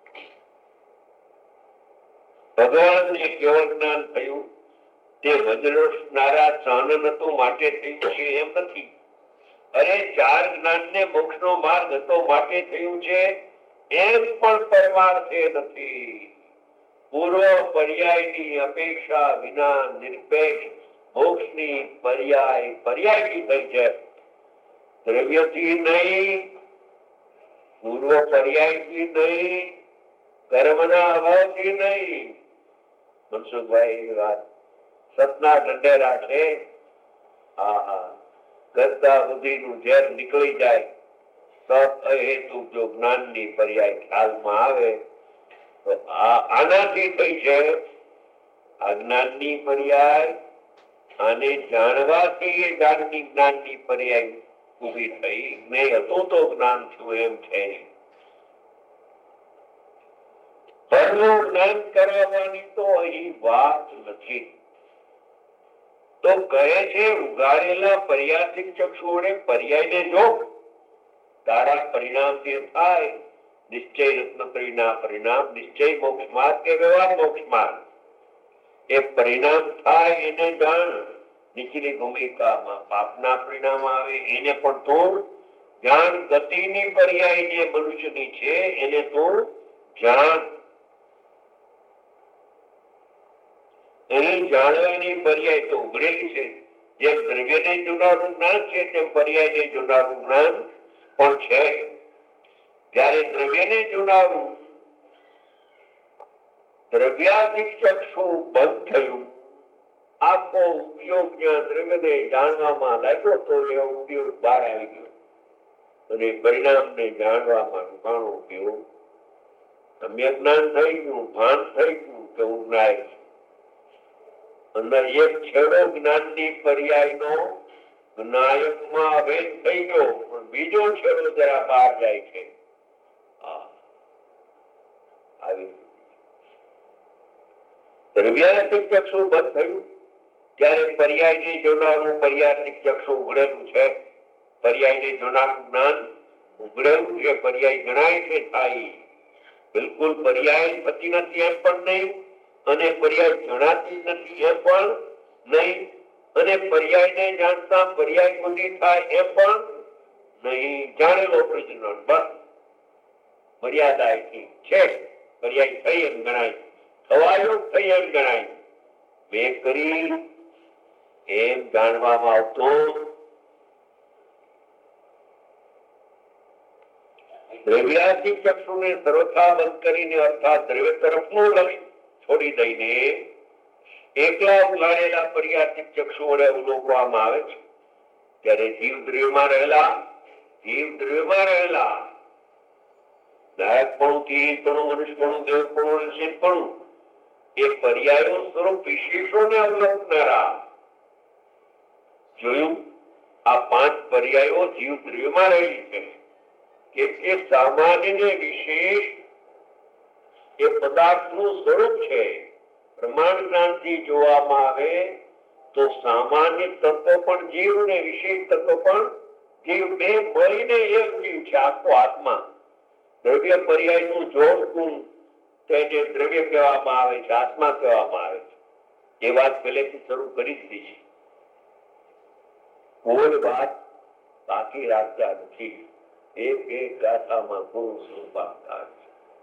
ભગવાનને કેવળ જ્ઞાન થયું તે વજ્રનારા ચાનન હતું માટે થયું છે એમ નથી. અરે ચાર જ્ઞાનને મોક્ષનો માર્ગ હતો માટે થયું છે એમ પણ પરમાર્થે નથી. પૂર્વ પર્યાયની અપેક્ષા વિના નિરપેક્ષ મોક્ષની પર્યાય પર્યાયથી થઈ છે. દ્રવ્યથી નહીં, પૂર્વ પર્યાયથી નહીં, કર્મના અભાવથી નહીં. મનસુખભાઈ વાત સતના ઢંઢેરા છે. હા, કરતા બુદ્ધિનું ઝેર નીકળી જાય તો હેતુ જો જ્ઞાનની પર્યાય ખ્યાલમાં આવે તો આનાથી થઈ છે. આ જ્ઞાનની પર્યાય આને જાણવાથી એ જ્ઞાનની જ્ઞાનની પર્યાય ઉભી થઈ. મેં હતું તો જ્ઞાન થયું એમ છે. પરનું જ્ઞાન કરવાની તો અહીં વાત નથી. તો કહે છે ઉગાડેલા પર્યાતિક ચક્ષુ વડે પર્યાયને જો તારા પરિણામ જે થાય નિશ્ચય રત્નત્રયના પરિણામ નિશ્ચય મોક્ષ માર્ગ કે વ્યવહાર મોક્ષ માર્ગ એ પરિણામ થાય એને જાણ. નીચેની ભૂમિકામાં પાપના પરિણામ આવે એને પણ તું જાણ. ગતિની પર્યાય જે મનુષ્યની છે એને તું જાણ. એની જાણવાની પર્યાય તો ઉઘડેલી છે. જેમ દ્રવ્યને જોનારું જ્ઞાન છે તેમ પર્યાયને જોનારું જ્ઞાન પણ છે. ત્યારે દ્રવ્યને જોનારું દ્રવ્યાધિક ચક્ષુ બંધ થયું. આખો ઉપયોગ જ્યાં દ્રવ્યને જાણવામાં લાગ્યો તો એ ઉપયોગ બહાર આવી ગયો અને પરિણામને જાણવામાં ઘણો ઉપયોગ સમ્યક જ્ઞાન થઈ ગયું, ભાન થઈ ગયું કે ઉનાય. અને એક છેડો જ્ઞાનની પર્યાયનો નાયકમાં ભેદ થઈ ગયો, પણ બીજો છેડો જરા બહાર જાય છે. દ્રવ્યાતીત ચક્ષુ બંધ થયું ત્યારે પર્યાયને જોનારું પર્યાયતિક ચક્ષુ ઉઘડેલું છે. પર્યાયને જોનારું જ્ઞાન ઉઘડેલું છે, પર્યાય જણાય છે થાય. બિલકુલ પર્યાય થતી નથી એમ પણ નહીં, અને પર્યાય જણાતી નથી એમ પણ નહીં, અને પર્યાયને જાણતા પર્યાય બુદ્ધિ થાય એમ પણ નહીં. જાણેલો પ્રજ્ઞ બસ મર્યાદા છે. પર્યાય થઈ એમ ગણાય, થવાયો થઈ એમ ગણાય. મેં કરી એમ જાણવામાં આવતો દ્રવ્યાતીત ચક્ષુને સર્વથા બંધ કરીને, અર્થાત દ્રવ્ય તરફનું લક્ષ છોડી દઈને એકલા ઉઘાડેલા પર્યાતીત ચક્ષુ વડે અવલોકવામાં આવે છે. ત્યારે જીવ દ્રવ્યમાં રહેલા જીવ દ્રવ્યમાં રહેલા નાયકપણું, તીર્થપણું, મનુષ્યપણું, દેવપણું, નિષેધપણું એ પર્યાયો સ્વરૂપ વિશેષોને અવલોકનારા. જોયું, આ પાંચ પર્યાયો જીવ દ્રવ્યમાં રહેલી છે કે એ સામાન્ય ને વિશેષ એ પદાર્થનું સ્વરૂપ છે. પ્રમાણ જ્ઞાનથી જોવામાં આવે તો સામાન્ય તત્વ પણ જીવ ને વિશેષ તત્વ પણ જીવ, બે મળીને એક જીવ છે આખો આત્મા. દ્રવ્ય પર્યાયનું જોડકું તેને દ્રવ્ય કહેવામાં આવે છે, આત્મા કહેવામાં આવે છે. એ વાત પહેલેથી શરૂ કરી દીધી છે. કોઈ વાત બાકી રાખતા નથી. એક એક ગાથામાં પૂરું સ્વરૂપ આપતા છે.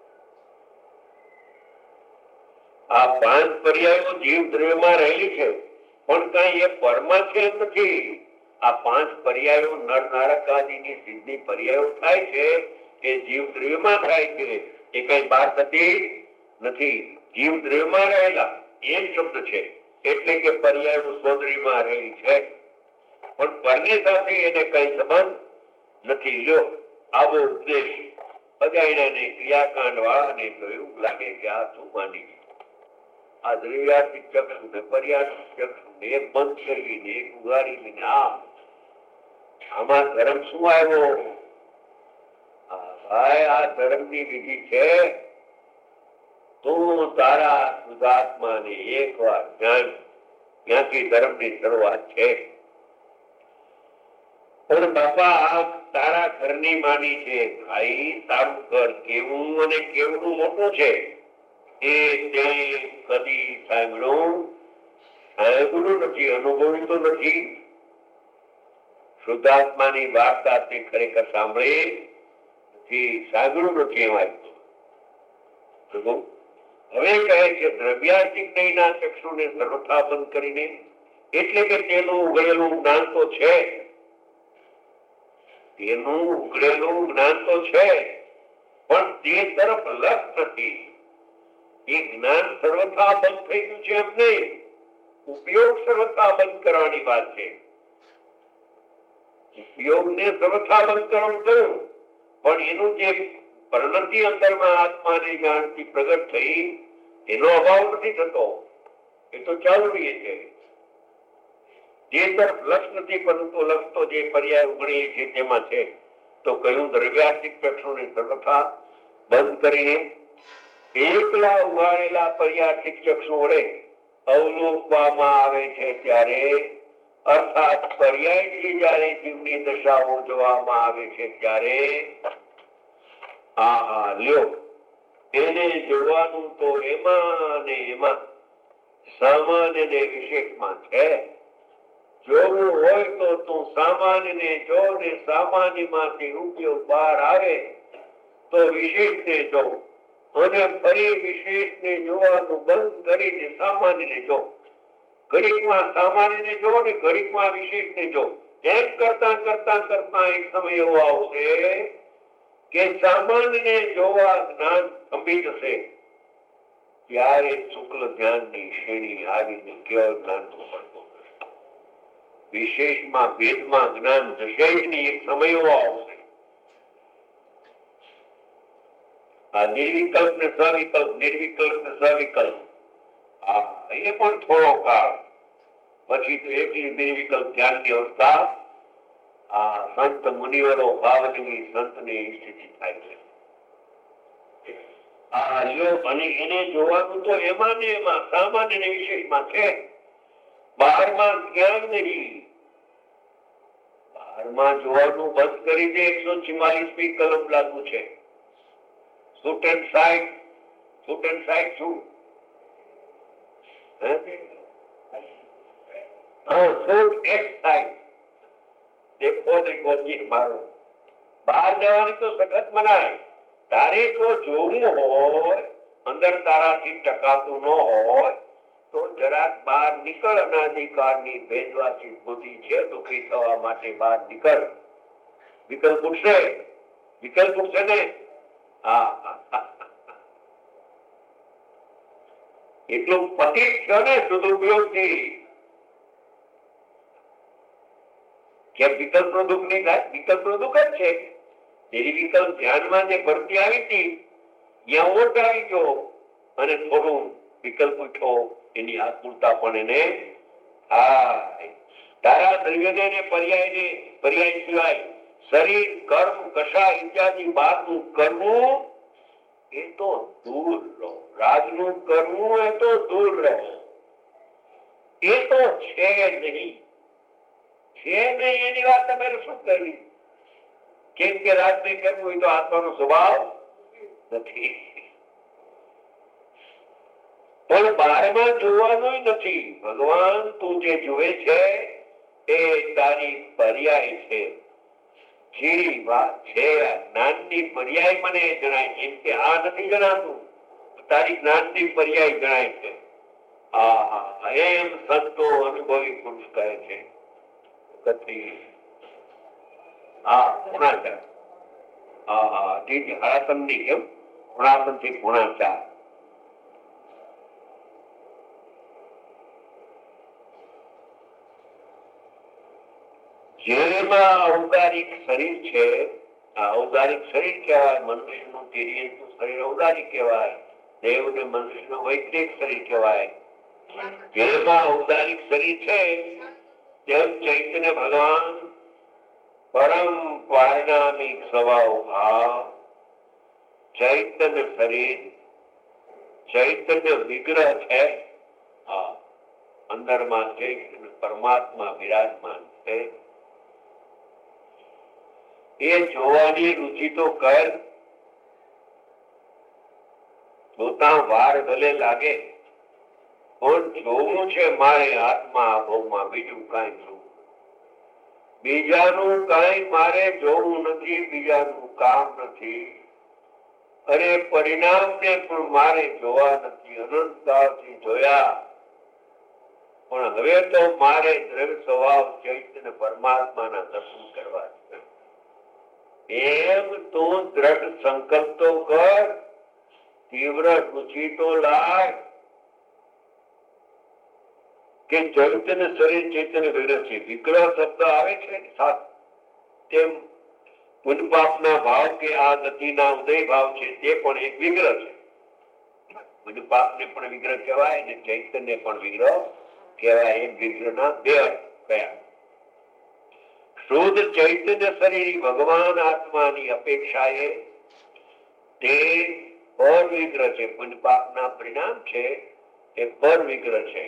આ પાંચ પર્યાયો જીવ દ્રવ્યમાં રહેલી છે, પણ કઈ એ પરમાત્મા નથી. આ પાંચ પર્યાયો નર નારક આદિની સિદ્ધિ પર્યાયો થાય છે એ જીવ દ્રવ્યમાં થાય છે. એ કઈ બહાર થતી નથી. જીવ દ્રવ્યમાં રહેલા એમ શબ્દ છે, એટલે કે પર્યાયો સ્વદ્રવ્યમાં રહેલી છે, પણ પરને સાથે એને કઈ સંબંધ નથી. લ્યો, આવો ઉપદેશ અજાયણાને ક્રિયાકાંડ વાળાને તો એવું લાગે કે આ શું માંડી આ દ્રવ્યાતીત ચક્ષુ ને પર્યાતીત ચક્ષુ ને એક બંધ કરીને એક ઉગાડીને આમ આમાં ધર્મ શું આવ્યો? ભાઈ, આ ધર્મ ની વિધિ છે. તું તારા શુદ્ધાત્માને એક વાર જાણ, ત્યાંથી ધર્મ ની શરૂઆત છે. પણ બાપા, તારા ઘરની માની છે. ભાઈ, તારું ઘર કેવું અને કેવડું મોટું છે એ તે કદી સાંભળ્યું સાંભળ્યું નથી, અનુભવ્યું તો નથી. શુદ્ધાત્માની વાર્તા તે ખરેખર સાંભળે નથી, સાંભળ્યું નથી. એમાં હવે કહે છે દ્રવ્યાતીત નયના ચક્ષુને સર્વથા બંધ કરીને, એટલે કે તેનું ઉઘડેલું જ્ઞાન તો છે, તેનું ઉઘડેલું જ્ઞાન તો છે, પણ તે તરફ લક્ષ નથી. એ જ્ઞાન સર્વથા બંધ થઈ ગયું છે એમ નહીં, ઉપયોગ સર્વથા બંધ કરવાની વાત છે. ઉપયોગને સર્વથા બંધ કરવાનું થયું, પણ એનું જે પરિણતિ અંતરમાં આત્માની જાણથી પ્રગટ થઈ એનો અભાવ નથી થતો. એ તો ચાલુ રહે છે. જે તરફ લક્ષ નથી, પરંતુ લક્ષ તો જે પર્યાય ઉગડી છે તેમાં છે. તો કહ્યું દ્રવ્યાતીત ચક્ષુને સર્વથા બંધ કરીને એકલા ઉઘાડેલા પર્યાતીત ચક્ષુ વડે અવલોકવામાં આવે છે. ત્યારે અર્થાત પર્યાયથી જયારે જીવની દશાઓ જોવામાં આવે છે ત્યારે આ લ્યો, એને જોવાનું તો એમાં ને એમાં સામાન્ય ને વિશેષમાં છે. જોવું હોય તો તું સામાન્ય ને જો, ને સામાન્ય માંથી રૂપિયો બહાર આવે તો વિશેષ ને જો, અને ફરી વિશેષ ને જોવાનું બંધ કરીને સામાન્ય ને જો. ઘડીકમાં સામાન્ય ને જો ને ઘડીકમાં વિશેષ ને જો. એમ કરતા કરતા કરતા એક સમય એવો આવશે કે સામાન્ય ને જોવા જ્ઞાન થંભી જશે. ત્યારે શુક્લ જ્ઞાન ની શ્રેણી આવીને કેવળ જ્ઞાન પડતો વિશેષમાં ભેદમાં જ્ઞાન જશે જ નહીં. એક સમય એવો આવશે. આ નિર્વિકલ્પ ને સવિકલ્પ, નિર્વિકલ્પ ને સવિકલ્પ, હા, એ પણ થોડો કાળ પછી તો એકલી નિર્વિકલ્પ ધ્યાનની અવસ્થા આ સંત મુનિવરો ભાવની સંતની સ્થિતિ થાય છે. આ યો અને એને જોવાનું તો એમાં ને એમાં સામાન્ય ને વિશેષમાં છે, બહારમાં ક્યાં નહીં. બહારમાં જોવાનું બંધ કરી દે એકસો ચુમ્માલીસમી કલમ લાગુ છે. Shoot and sight, shoot and sight શું? હા, શૂટ એન્ડ સાઇડ. દેખો દેખો જી મારો. બહાર જવાની તો સખત મનાય. તારે જો જોવું હોય, અંદર તારાથી ટકાતું ન હોય તો જરાક બહાર નીકળ. અનાધિકારની ભેદવાસી બુદ્ધિ છે, દુઃખી થવા માટે બહાર નીકળ. વિકલ્પ ઉઠશે, વિકલ્પ ઉઠશે ને. હા, એટલું પતિત છે ને સદુપયોગ થી કે વિકલ્પ નો દુઃખ નહીં થાય. વિકલ્પ નો દુઃખ જ છે. તેરી વિકલ્પ ધ્યાનમાં જે ભરતી આવી હતી ત્યાં ઓટ આવી ગયો અને થોડું વિકલ્પ ઉઠો એની આકુરતા પણ એને થાય. તારા દ્રવ્યને ને પર્યાયને પર્યાય સિવાય શરીર, કર્મ, કષા ઇત્યાદિ બહારનું કરવું એ તો દૂર રહો. રાજનું કરવું એ તો દૂર રહો. એ તો છે નહીં, છે નહીં એની વાત તમે શું કરવી? કેમ કે રાજ નહીં કરવું હોય તો આત્માનો સ્વભાવ નથી. પણ બહારમાં જોવાનું નથી. ભગવાન તું જે જુએ છે એ તારી પર્યાય છે. જે વાત છે જ્ઞાનની પર્યાય મને જણાય. એમ કે આ નથી જણાતું, તારી જ્ઞાનની પર્યાય જણાય છે. આ એમ સંતો અનુભવી પુરુષ કહે છે. કથી હા પુણાચાર. હા હા જી હરાસન ની કેમ પુણાસન થી પુણાચાર. જેમાં ઔદારિક શરીર છે, આ ઔદારિક શરીર કહેવાય. મનુષ્યનું તિર્યંતું શરીર ઔદારિક કહેવાય. દેવ ને મનુષ્યનું વૈક્રિક શરીર કહેવાય. જેમાં ઔદારિક શરીર છે તેમ ચૈતન્ય ભગવાન પરમ પારણામિક સ્વભાવ ભાવ ચૈતન્ય શરીર, ચૈતન્ય વિગ્રહ છે. હા, અંદરમાં ચૈતન્ય પરમાત્મા વિરાજમાન છે. એ જોવાની રુચિ તો કર. જોતા વાર ભલે લાગે પણ જોવું છે મારે આત્મા ભાવમાં. બીજું કઈ જોવું, બીજાનું કઈ મારે જોવું નથી, બીજાનું કામ નથી. અરે પરિણામ ને પણ મારે જોવા નથી. અનંત કાળથી જોયા પણ હવે તો મારે દ્રવ્ય સ્વભાવ ચૈતન્ય પરમાત્માના દર્શન કરવા છે. એમ તું દ્રઢ સંકલ્પ તો કર, તીવ્ર રુચિ તો લાય કે ચૈતન્ય શરીર ચૈતન્ય વિગ્રહ છે. વિગ્રહ શબ્દ આવે છે તેમ પુનપાપના ભાવ કે આ ગતિના ઉદય ભાવ છે તે પણ એક વિગ્રહ છે. પુનપાપને પણ વિગ્રહ કહેવાય અને ચૈતન્ય પણ વિગ્રહ કહેવાય. એક વિગ્રહના બે અર્થ કયા? શુદ્ધ ચૈતન્ય શરીર ભગવાન આત્માની અપેક્ષાએ તે પર વિગ્રહ છે. પુનપાપના પરિણામ છે એ પર વિગ્રહ છે.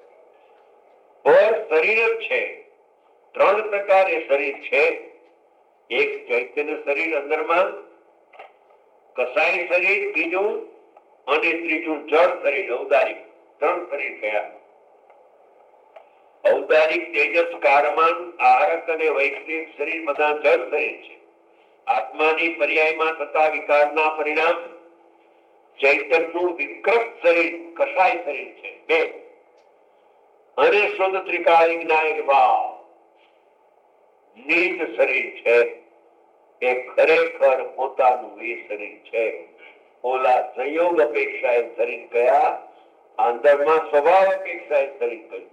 પર શરીર છે. ત્રણ પ્રકારે શરીર છે. એક ચૈતન્ય શરીર અંદરમાં, કસાઈ શરીર બીજું, અને ત્રીજું જળ શરીર ઔદારિક. ત્રણ શરીર કયા? ઔદારિક તેજસ કારમાન આરક અને વૈશ્વિક શરીર બધા જળ શરીર છે. આત્માની પર્યાયમાં થતા વિકારના પરિણામ ચૈતન્યનું વિકૃત શરીર કસાય શરીર છે બે. અને શુદ્ધ ત્રિકાળી જ્ઞાયક ભાવ નીચ શરીર છે. એ ખરેખર પોતાનું એ શરીર છે. ઓલા સંયોગ અપેક્ષાએ શરીર કયા, અંદરમાં સ્વભાવ અપેક્ષાએ શરીર કયું.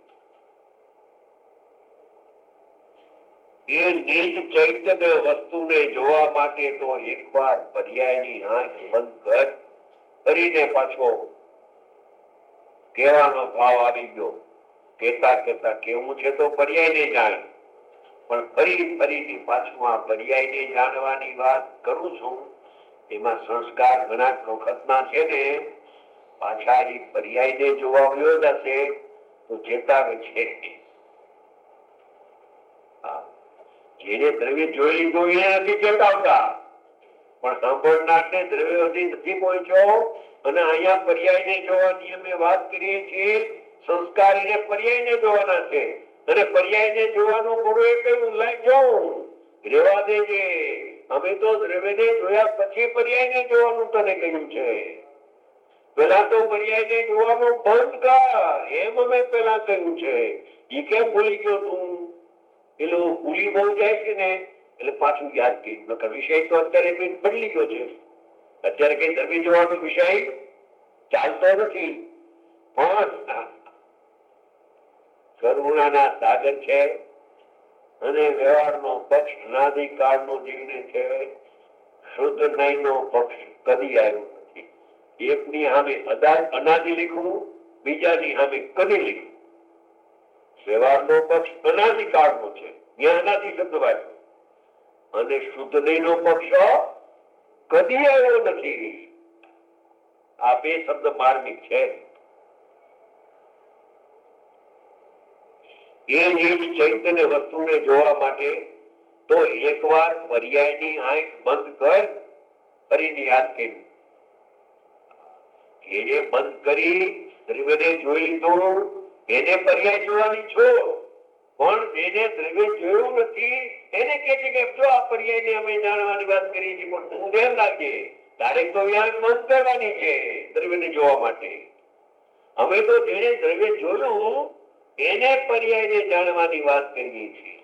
એ નીચ ચૈતન્ય વસ્તુને જોવા માટે તો એકવાર પર્યાયની આંખ બંધ કર, કરીને પાછો કહેવાનો ભાવ આવી ગયો. કેતા કેતા કેવું છે તો પર્યાયને જાણ, પણ ફરી ફરીથી પાછું આ પર્યાયને જાણવાની વાત કરું છું. એમાં સંસ્કાર ઘણા વખતના છે ને, પાછા એ પર્યાયને જોવા મળ્યો જશે તો ચેતાવે છે. જેને દ્રવ્ય જોઈ લીધું એ નથી ચેતાવતા, પણ સાંભળનારને દ્રવ્ય સુધી નથી પહોંચ્યો. અને અહીંયા પર્યાયને જોવાની અમે વાત કરીએ છીએ. સંસ્કાર એને પર્યાયને જોવાના છે, અને પર્યાયને જોવાનું ગુરુ એ કહ્યું લાઈ જાઉં રેવા દેજે, અમે તો દ્રવ્યને જોયા પછી પર્યાયને જોવાનું તને કહ્યું છે. પેલા તો પર્યાયને જોવાનું બંધ કર, એમ અમે પેલા કહ્યું છે. એ કેમ ભૂલી ગયો તું? પેલો ભૂલી બહુ જાય છે ને એટલે પાછું યાદ કર્યું. વિષય તો અત્યારે કઈ બદલી ગયો છે. અત્યારે કઈ દ્રવ્ય જોવાનો વિષય ચાલતો નથી, પણ કરુણાના સાગર છે અને વ્યવહારનો પક્ષ અનાદિકાળનો જીવને છે. શુદ્ધ નયનો પક્ષ કદી આવ્યો નથી. એકની સામે અનાદિ લીખવું, બીજાની સામે કદી લીખવું. વ્યવહારનો પક્ષ અનાદિકાળનો છે, ત્યાં અનાદિ શબ્દ વાંચ્યો, અને શુદ્ધ નયનો પક્ષ કદી આવ્યો નથી. આ બે શબ્દ માર્મિક છે. એ જ ચૈતન્ય વસ્તુને જોવા માટે તો એકવાર પર્યાયની આંખ બંધ કર, કરીને યાદ કર્યું. એને બંધ કરી દ્રવ્યને જોઈ લીધું, એને પર્યાય જોવાની છો, પણ એને દ્રવ્ય જોયું નથી. એને કે છે કે જો આ પર્યાયને અમે જાણવાની વાત કરીએ છીએ, પણ તું ધ્યાન રાખજે, તારે તો આંખ બંધ કરવાની છે દ્રવ્યને જોવા માટે. અમે તો જેને દ્રવ્ય જોયું એને પર્યાયને જાણવાની વાત કરીએ છીએ.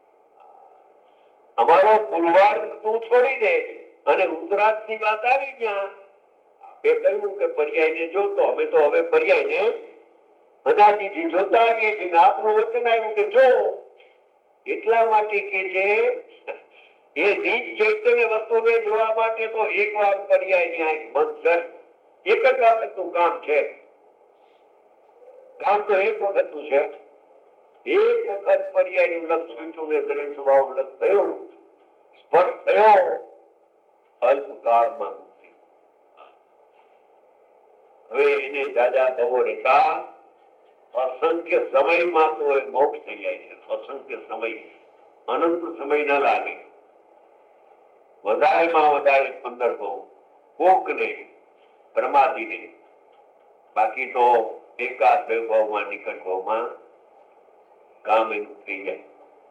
અમારો પુલવાડ તું છોડી દે અને ઉત્તરાર્ધ ની વાત આવી ત્યાં એ કહ્યું કે પર્યાયને જોતો. અમે તો હવે પર્યાયને અનાદિથી જોતા આવીએ છીએ. આપનું વચન આવ્યું કે જો, એટલા માટે કે છે એ નીચ ચૈતન્ય વસ્તુને જોવા માટે તો એક વાર પર્યાયની આંખ બંધ કર. એક જ વખતનું કામ છે. કામ તો એક વખતનું છે. એક વખત પર્યાયનું લક્ષ છૂટ્યું ને દ્રવ્ય સ્વભાવ લક્ષ થયો, સ્પષ્ટ થયો, અલ્પકાળમાં મુક્તિ. હવે એને દાદા ભવો રહેતા અસંખ્ય સમયમાં તો એ મોક્ષ થઈ જાય છે. અસંખ્ય સમય, અનંત સમય ન લાગે. વધારેમાં વધારે પંદર બહુ કોકને પ્રમાદીને, બાકી તો એકાદ બે ભાવમાં નિકટ ભાવમાં કામ એનું થઈ જાય.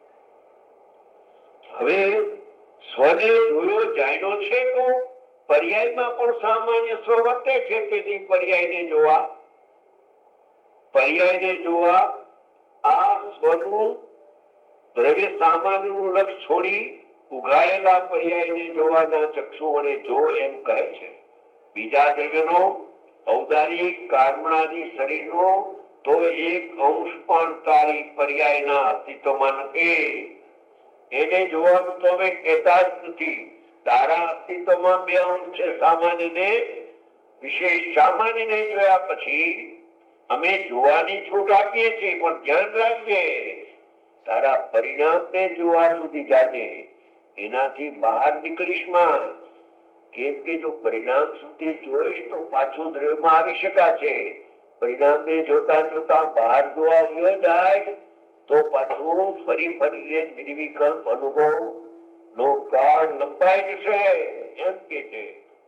હવે સ્વને જોયો જાણ્યો છે તો પર્યાયમાં પણ સામાન્ય સ્વ વર્તે છે. તેથી પર્યાયને જોવા પર્યાયને જોવા આ સ્વનું દ્રવ્ય સામાન્યનું લક્ષ છોડી ઉઘાડેલા પર્યાયને જોવાના ચક્ષુઓને જો એમ કહે છે. બીજા દ્રવ્યનો ઔદારિક કામણાદી શરીરનો તો એક અંશ પણ તારી પર્યાયના અસ્તિત્વમાં નથી. એને જોવાનું તો અમે કહેતા જ નથી. તારા અસ્તિત્વમાં બે અંશ છે, સામાન્ય ને વિશેષ. સામાન્ય ને જોયા પછી અમે જોવાની છૂટ આપીએ છીએ, પણ ધ્યાન રાખજે તારા પરિણામ ને જોવા સુધી જાજે. એનાથી બહાર નીકળીશ માં. કેમ કે જો પરિણામ સુધી જોઈશ તો પાછું દ્રવ્યમાં આવી શકાશે. પરિણામ ને જોતા જોતા બહાર જોવા ગયો જાય તો પાછું ફરી ફરી નિર્વિકલ્પ અનુભવ નો કાળ લંબાઈ જશે. એમ કે છે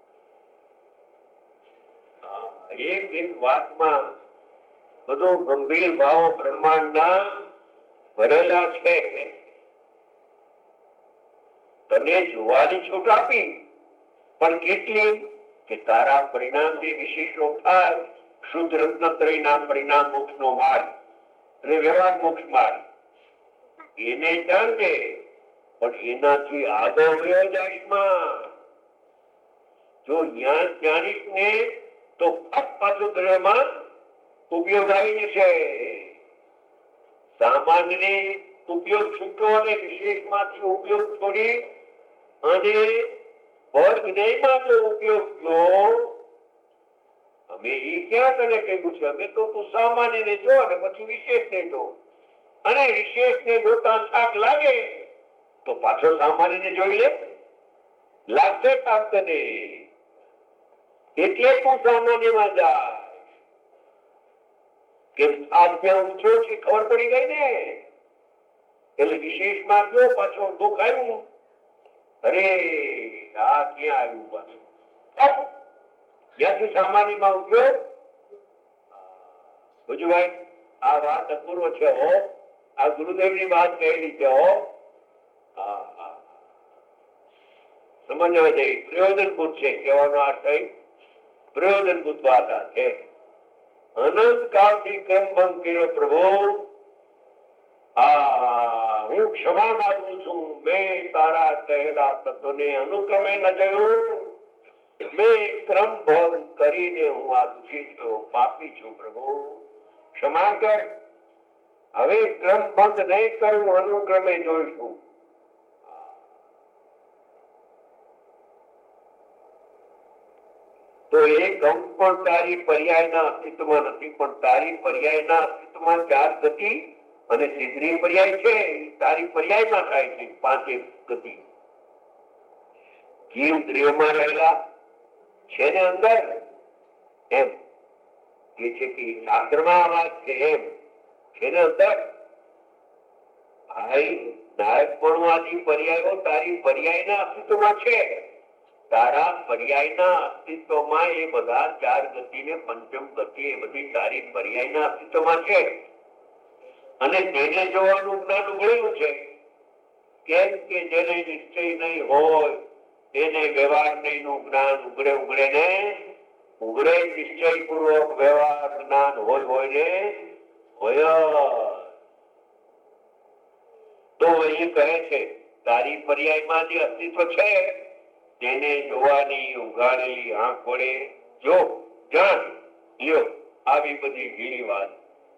એક એક વાતમાં બધો ગંભીર ભાવ બ્રહ્માંડના ભરેલા છે. તને જોવાની છૂટ આપી, પણ કેટલી કે તારા પરિણામ જે વિશેષો થાય. શુદ્ધ રત્નત્રયના પરિણામ મોક્ષ નો માર્ગ અને વ્યવહાર મોક્ષ માર્ગ એને જાણજે, પણ એનાથી આગળ વયો જાઈશમાં. જો જ્ઞાન જાણીશ ને તો પાછું દ્રવ્યમાં ઉપયોગ આવી જશે. સામાન્ય ઉપયોગ છૂટ્યો અને વિશેષ માંથી ઉપયોગ છોડી અને વર્ગ નયમાં જો ઉપયોગ લો અમે એ ક્યાં તને કહ્યું છે? અમે તો તું સામાન્ય ને જો અને પછી વિશેષ ને જો, અને વિશેષ ને જોતા થાક લાગે તો પાછો સામાન્ય ને જોઈ લે, લાગશે થાક તને, એટલે તું સામાન્યમાં જા. કે આજ ક્યાં ઊંચો છે ખબર પડી ગઈ ને, એટલે વિશેષમાં ગયો પાછો દુઃખ આવ્યું. અરે આ ક્યાં આવ્યું પાછું? જ્યાંથી સામાન્યમાં ઉઠ્યો. ભુજભાઈ આ વાત અપૂર્વ છે હો, આ ગુરુદેવ ની વાત કહેલી છે હો. સમજવા જઈ પ્રયોજનભૂત છે, કહેવાનો અર્થ પ્રયોજનભૂત વાત છે. અનંત કાળથી ક્રમ ભંગ કર્યો પ્રભુ, આ હું ક્ષમા માંગુ છું. મેં તારા કહેલા તત્વને અનુક્રમે ન જોયું, મેં ક્રમ ભંગ કરીને હું આ દુઃખી છું, પાપી છું. પ્રભુ ક્ષમા કર. હવે ક્રમ ભંગ નહીં કરું, અનુક્રમે જોઈશું. તો એ ગમ પણ તારી પર્યાયના અસ્તિત્વમાં નથી, પણ તારી પર્યાયના અસ્તિત્વમાં ચાર ગતિ અને સિદ્ધની પર્યાય છે, તારી પર્યાયમાં થાય છે પાંચે ગતિ. જીવ દ્રિયમાં રહેલા છે ને અંદર, એમ કે છે કે શાસ્ત્રમાં વાત છે એમ છે ને અંદર. ભાઈ નાયકપણું આદિ પર્યાયો તારી પર્યાયના અસ્તિત્વમાં છે. તારા પર્યાયના અસ્તિત્વમાં એ બધા ચાર ગતિ ને પંચમ ગતિ એ બધી તારી પર્યાયના અસ્તિત્વમાં છે. અને તેને જોવાનું જ્ઞાન ઉઘડેલું છે. કેમ કે જેને નિશ્ચય નહીં હોય તેને વ્યવહાર નહીં નું જ્ઞાન ઉઘડે ઉઘડે ને ઉઘડે નિશ્ચય પૂર્વક વ્યવહાર જ્ઞાન હોય હોય ને હોય. તો અહીં કહે છે તારી પર્યાયમાં જે અસ્તિત્વ છે તેને જોવાની ઉઘાડેલી આંખ વડે જો જાણ લ્યો. આવી બધી ઘીણી વાત.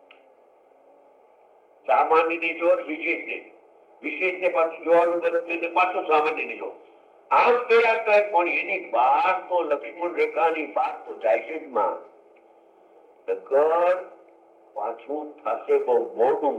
સામાન્ય ની જો, વિશેષ ને વિશેષ ને પાછું જોવાનું બધું પાછું સામાન્ય ની જો. આમ કયા કહે પણ એની બહાર તો લક્ષ્મણ રેખાની બહાર તો જાય છે જ માં. પાછું થશે બહુ મોટું.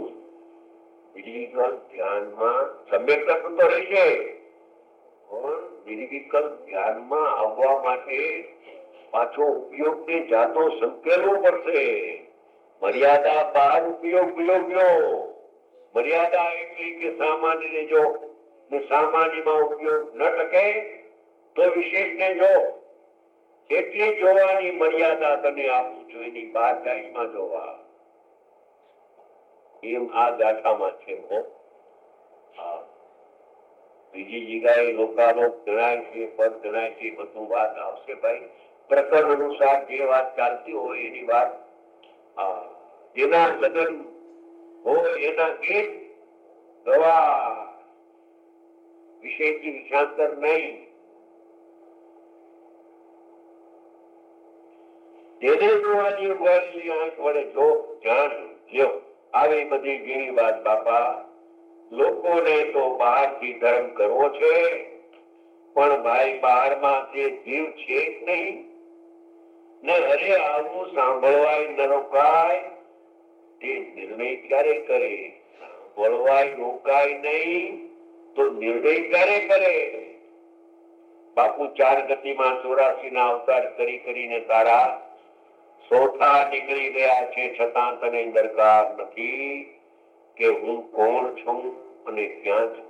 ધ્યાનમાં સમ્યકતા તો રહેશે, પણ નિર્વિકલ્પ ધ્યાનમાં આવવા માટે પાછો ઉપયોગ ને જાતો સંકેલવો પડશે. મર્યાદા બહાર ઉપયોગ યોગ્યો. મર્યાદા એટલી કે સામાન્ય ને જો ને સામાન્યમાં ઉપયોગ ન ટકે તો વિશેષ ને જો. એટલી જોવાની મર્યાદા તને આપું છું, એની બહાર ગાઈમાં જોવા. એમ આ ગાથામાં છે. બીજી જગ્યાએ લોકાલોક જણાય છે, પદ જણાય છે, બધું વાત આવશે ભાઈ. પ્રકરણ અનુસાર જે વાત ચાલતી હોય એની વાત, જેના લગ્ન હોય એના ગીત ગવા વિષયથી વિષાંતર નહીં. તેને જોવાની ઉઘાડેલી આંખ વડે જો જાણ લ્યો. આવી બધી ઘણી વાત બાપા. લોકોને તો બહારથી ધર્મ કરવો છે, પણ ભાઈ બહારમાં તે જીવ છે જ નહીં ને. અરે આવું સાંભળવાય ન રોકાય તે નિર્ણય ક્યારે કરે? સાંભળવાય રોકાય નહીં તો નિર્ણય ક્યારે કરે? બાપુ ચાર ગતિમાં ચોરાસી ના અવતાર કરી કરીને તારા સોઠા નીકળી ગયા છે, છતાં તને દરકાર નથી કે હું કોણ છું અને ક્યાં છું.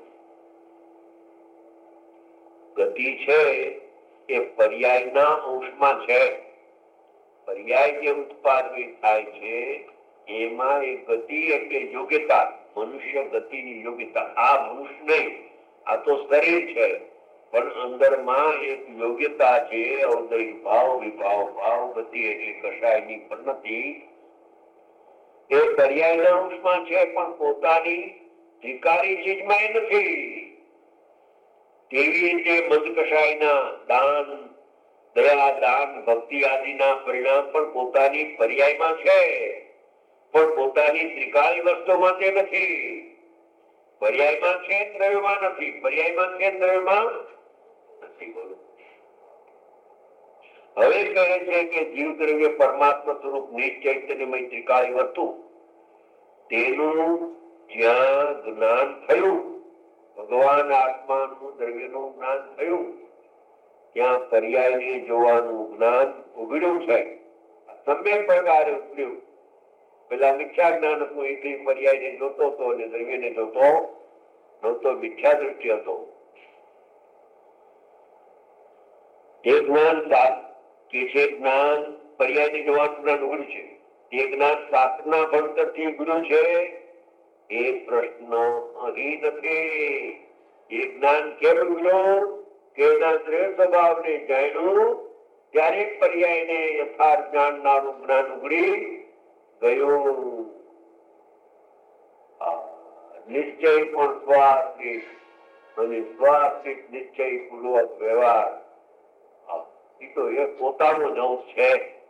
ગતિ છે એ પર્યાયના અંશમાં છે. પર્યાય જે ઉત્પાદિત થાય છે એમાં એ ગતિ એટલે યોગ્યતા, મનુષ્ય ગતિની યોગ્યતા. આ મનુષ્ય નહીં, આ તો શરીર છે, પણ અંદરમાં એક યોગ્યતા છે. અવદય ભાવ વિભાવ ભાવ ગતિ એટલે કશાયની પન્નતિ એ પર્યાયના અંશમાં છે, પણ પોતાની સ્વીકારી ચીજમાં નથી. તેવી રીતે મદ કશાયના દાન, દયા, દાન, ભક્તિ આદિના પરિણામ પણ પોતાની પર્યાયમાં છે, પણ પોતાની ત્રિકાળી વસ્તુમાં તે નથી. પર્યાયમાં છે, દ્રવ્યમાં નથી. પર્યાયમાં છે, દ્રવ્યમાં નથી. બોલો હવે કહે છે કે જીવ દ્રવ્ય પરમાત્મા સ્વરૂપ નિશ્ચૈતન્યમય ત્રિકાળી વસ્તુ તેનું જ્યાં જ્ઞાન થયું, ભગવાન આત્માનું દ્રવ્યનું જ્ઞાન થયું, ત્યાં પર્યાયને જોવાનું જ્ઞાન ઉઘડ્યું છે. સમ્યક પ્રકારે ઉઘડ્યું. પેલા મિથ્યા જ્ઞાન હતું એટલે પર્યાયને જોતો હતો અને દ્રવ્યને જોતો નહોતો, મિથ્યા દૃષ્ટિ હતો. એ જ્ઞાન કે છે જ્ઞાન પર્યાયને જોવાનું જ્ઞાન ઉઘડ્યું છે. એ જ્ઞાન શાસ્ત્રના ભણતરથી ઉઘડ્યું છે એ પ્રશ્ન અહીં નથી. એ જ્ઞાન કેમ ઉઘડ્યું કે એના દ્રવ્ય સ્વભાવને જાણ્યું ત્યારે પર્યાયને યથાર્થ જાણનારું જ્ઞાન ઉઘડી ગયું. નિશ્ચય પણ સ્વાર્થિક અને સ્વાર્થિક નિશ્ચય પૂર્વક વ્યવહાર, એ તો એ પોતાનો જ અંશ છે.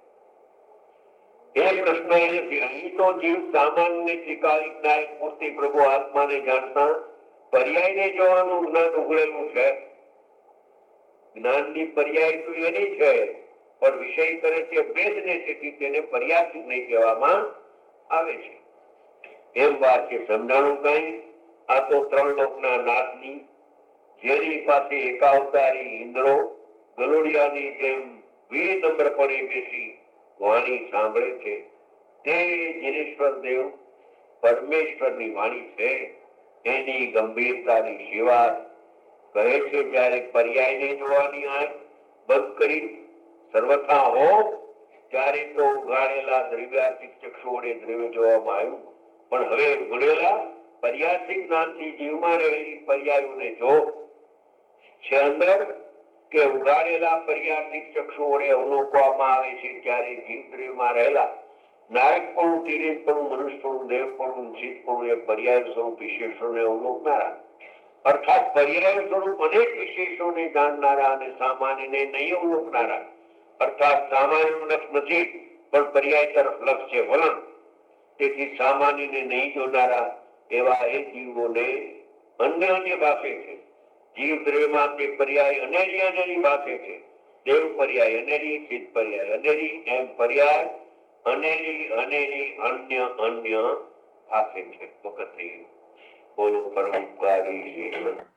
એ પ્રશ્ન એ નથી. અહીં તો જીવ સામાન્ય ત્રિકાળી જ્ઞાન મૂર્તિ પ્રભુ આત્માને જાણતા પર્યાયને જોવાનું જ્ઞાન ઉઘડેલું છે. જ્ઞાનની પર્યાય તો એની છે, પણ વિષય કરે છે ભેદને, તેથી તેને પર્યાય નહીં કહેવામાં આવે છે. એમ વાત છે. સમજાણું કઈ? આ તો ત્રણ લોકના નાથની, જેની પાસે એકાવતારી ઇન્દ્રો ગલોડિયાની જેમ વીર નંબર પડી બેસી વાણી સાંભળે છે, તે જીનેશ્વર દેવ પરમેશ્વરની વાણી છે. એની ગંભીરતાની સેવા કહે છે. જયારે પર્યાયને જોવાની આંખ બંધ કરી સર્વથા હો, ત્યારે તો ઉઘાડેલા દ્રવ્યાર્થિક ચક્ષુ વડે દ્રવ્ય જોવામાં આવ્યું. પણ હવે ઉઘડેલા પર્યાર્થિક જ્ઞાનથી જીવમાં રહેલી પર્યાયોને જો છે અંદર કે ઉઘાડેલા પર્યાર્થિક ચક્ષુ વડે અવલોકવામાં આવે છે, ત્યારે જીવ દ્રવ્યમાં રહેલા નાયકપણું, તિર્યકપણું, મનુષ્યપણું, દેવપણું, ચિત્તપણું એ પર્યાય સ્વરૂપ વિશેષોને અવલોકનારા, અર્થાત પર્યાય સ્વરૂપ અનેક વિશેષોને જાણનારા અને સામાન્યને નહીં અવલોકનારા, અર્થાત સામાન્યનું લક્ષ નથી પણ પર્યાય તરફ લક્ષ છે વલણ, તેથી સામાન્યને નહીં જોનારા એવા એ જીવોને અન્ય અન્ય પાસે છે. જીવ દ્રવ્યમાં તે પર્યાય અનેરી અનેરી પાસે છે. દેવ પર્યાય અનેરી, ચિત્ત પર્યાય અનેરી, એમ પર્યાય અનેરી અનેરી અન્ય અન્ય પાસે છે. વખત થઈ બોલો પરોપકારી.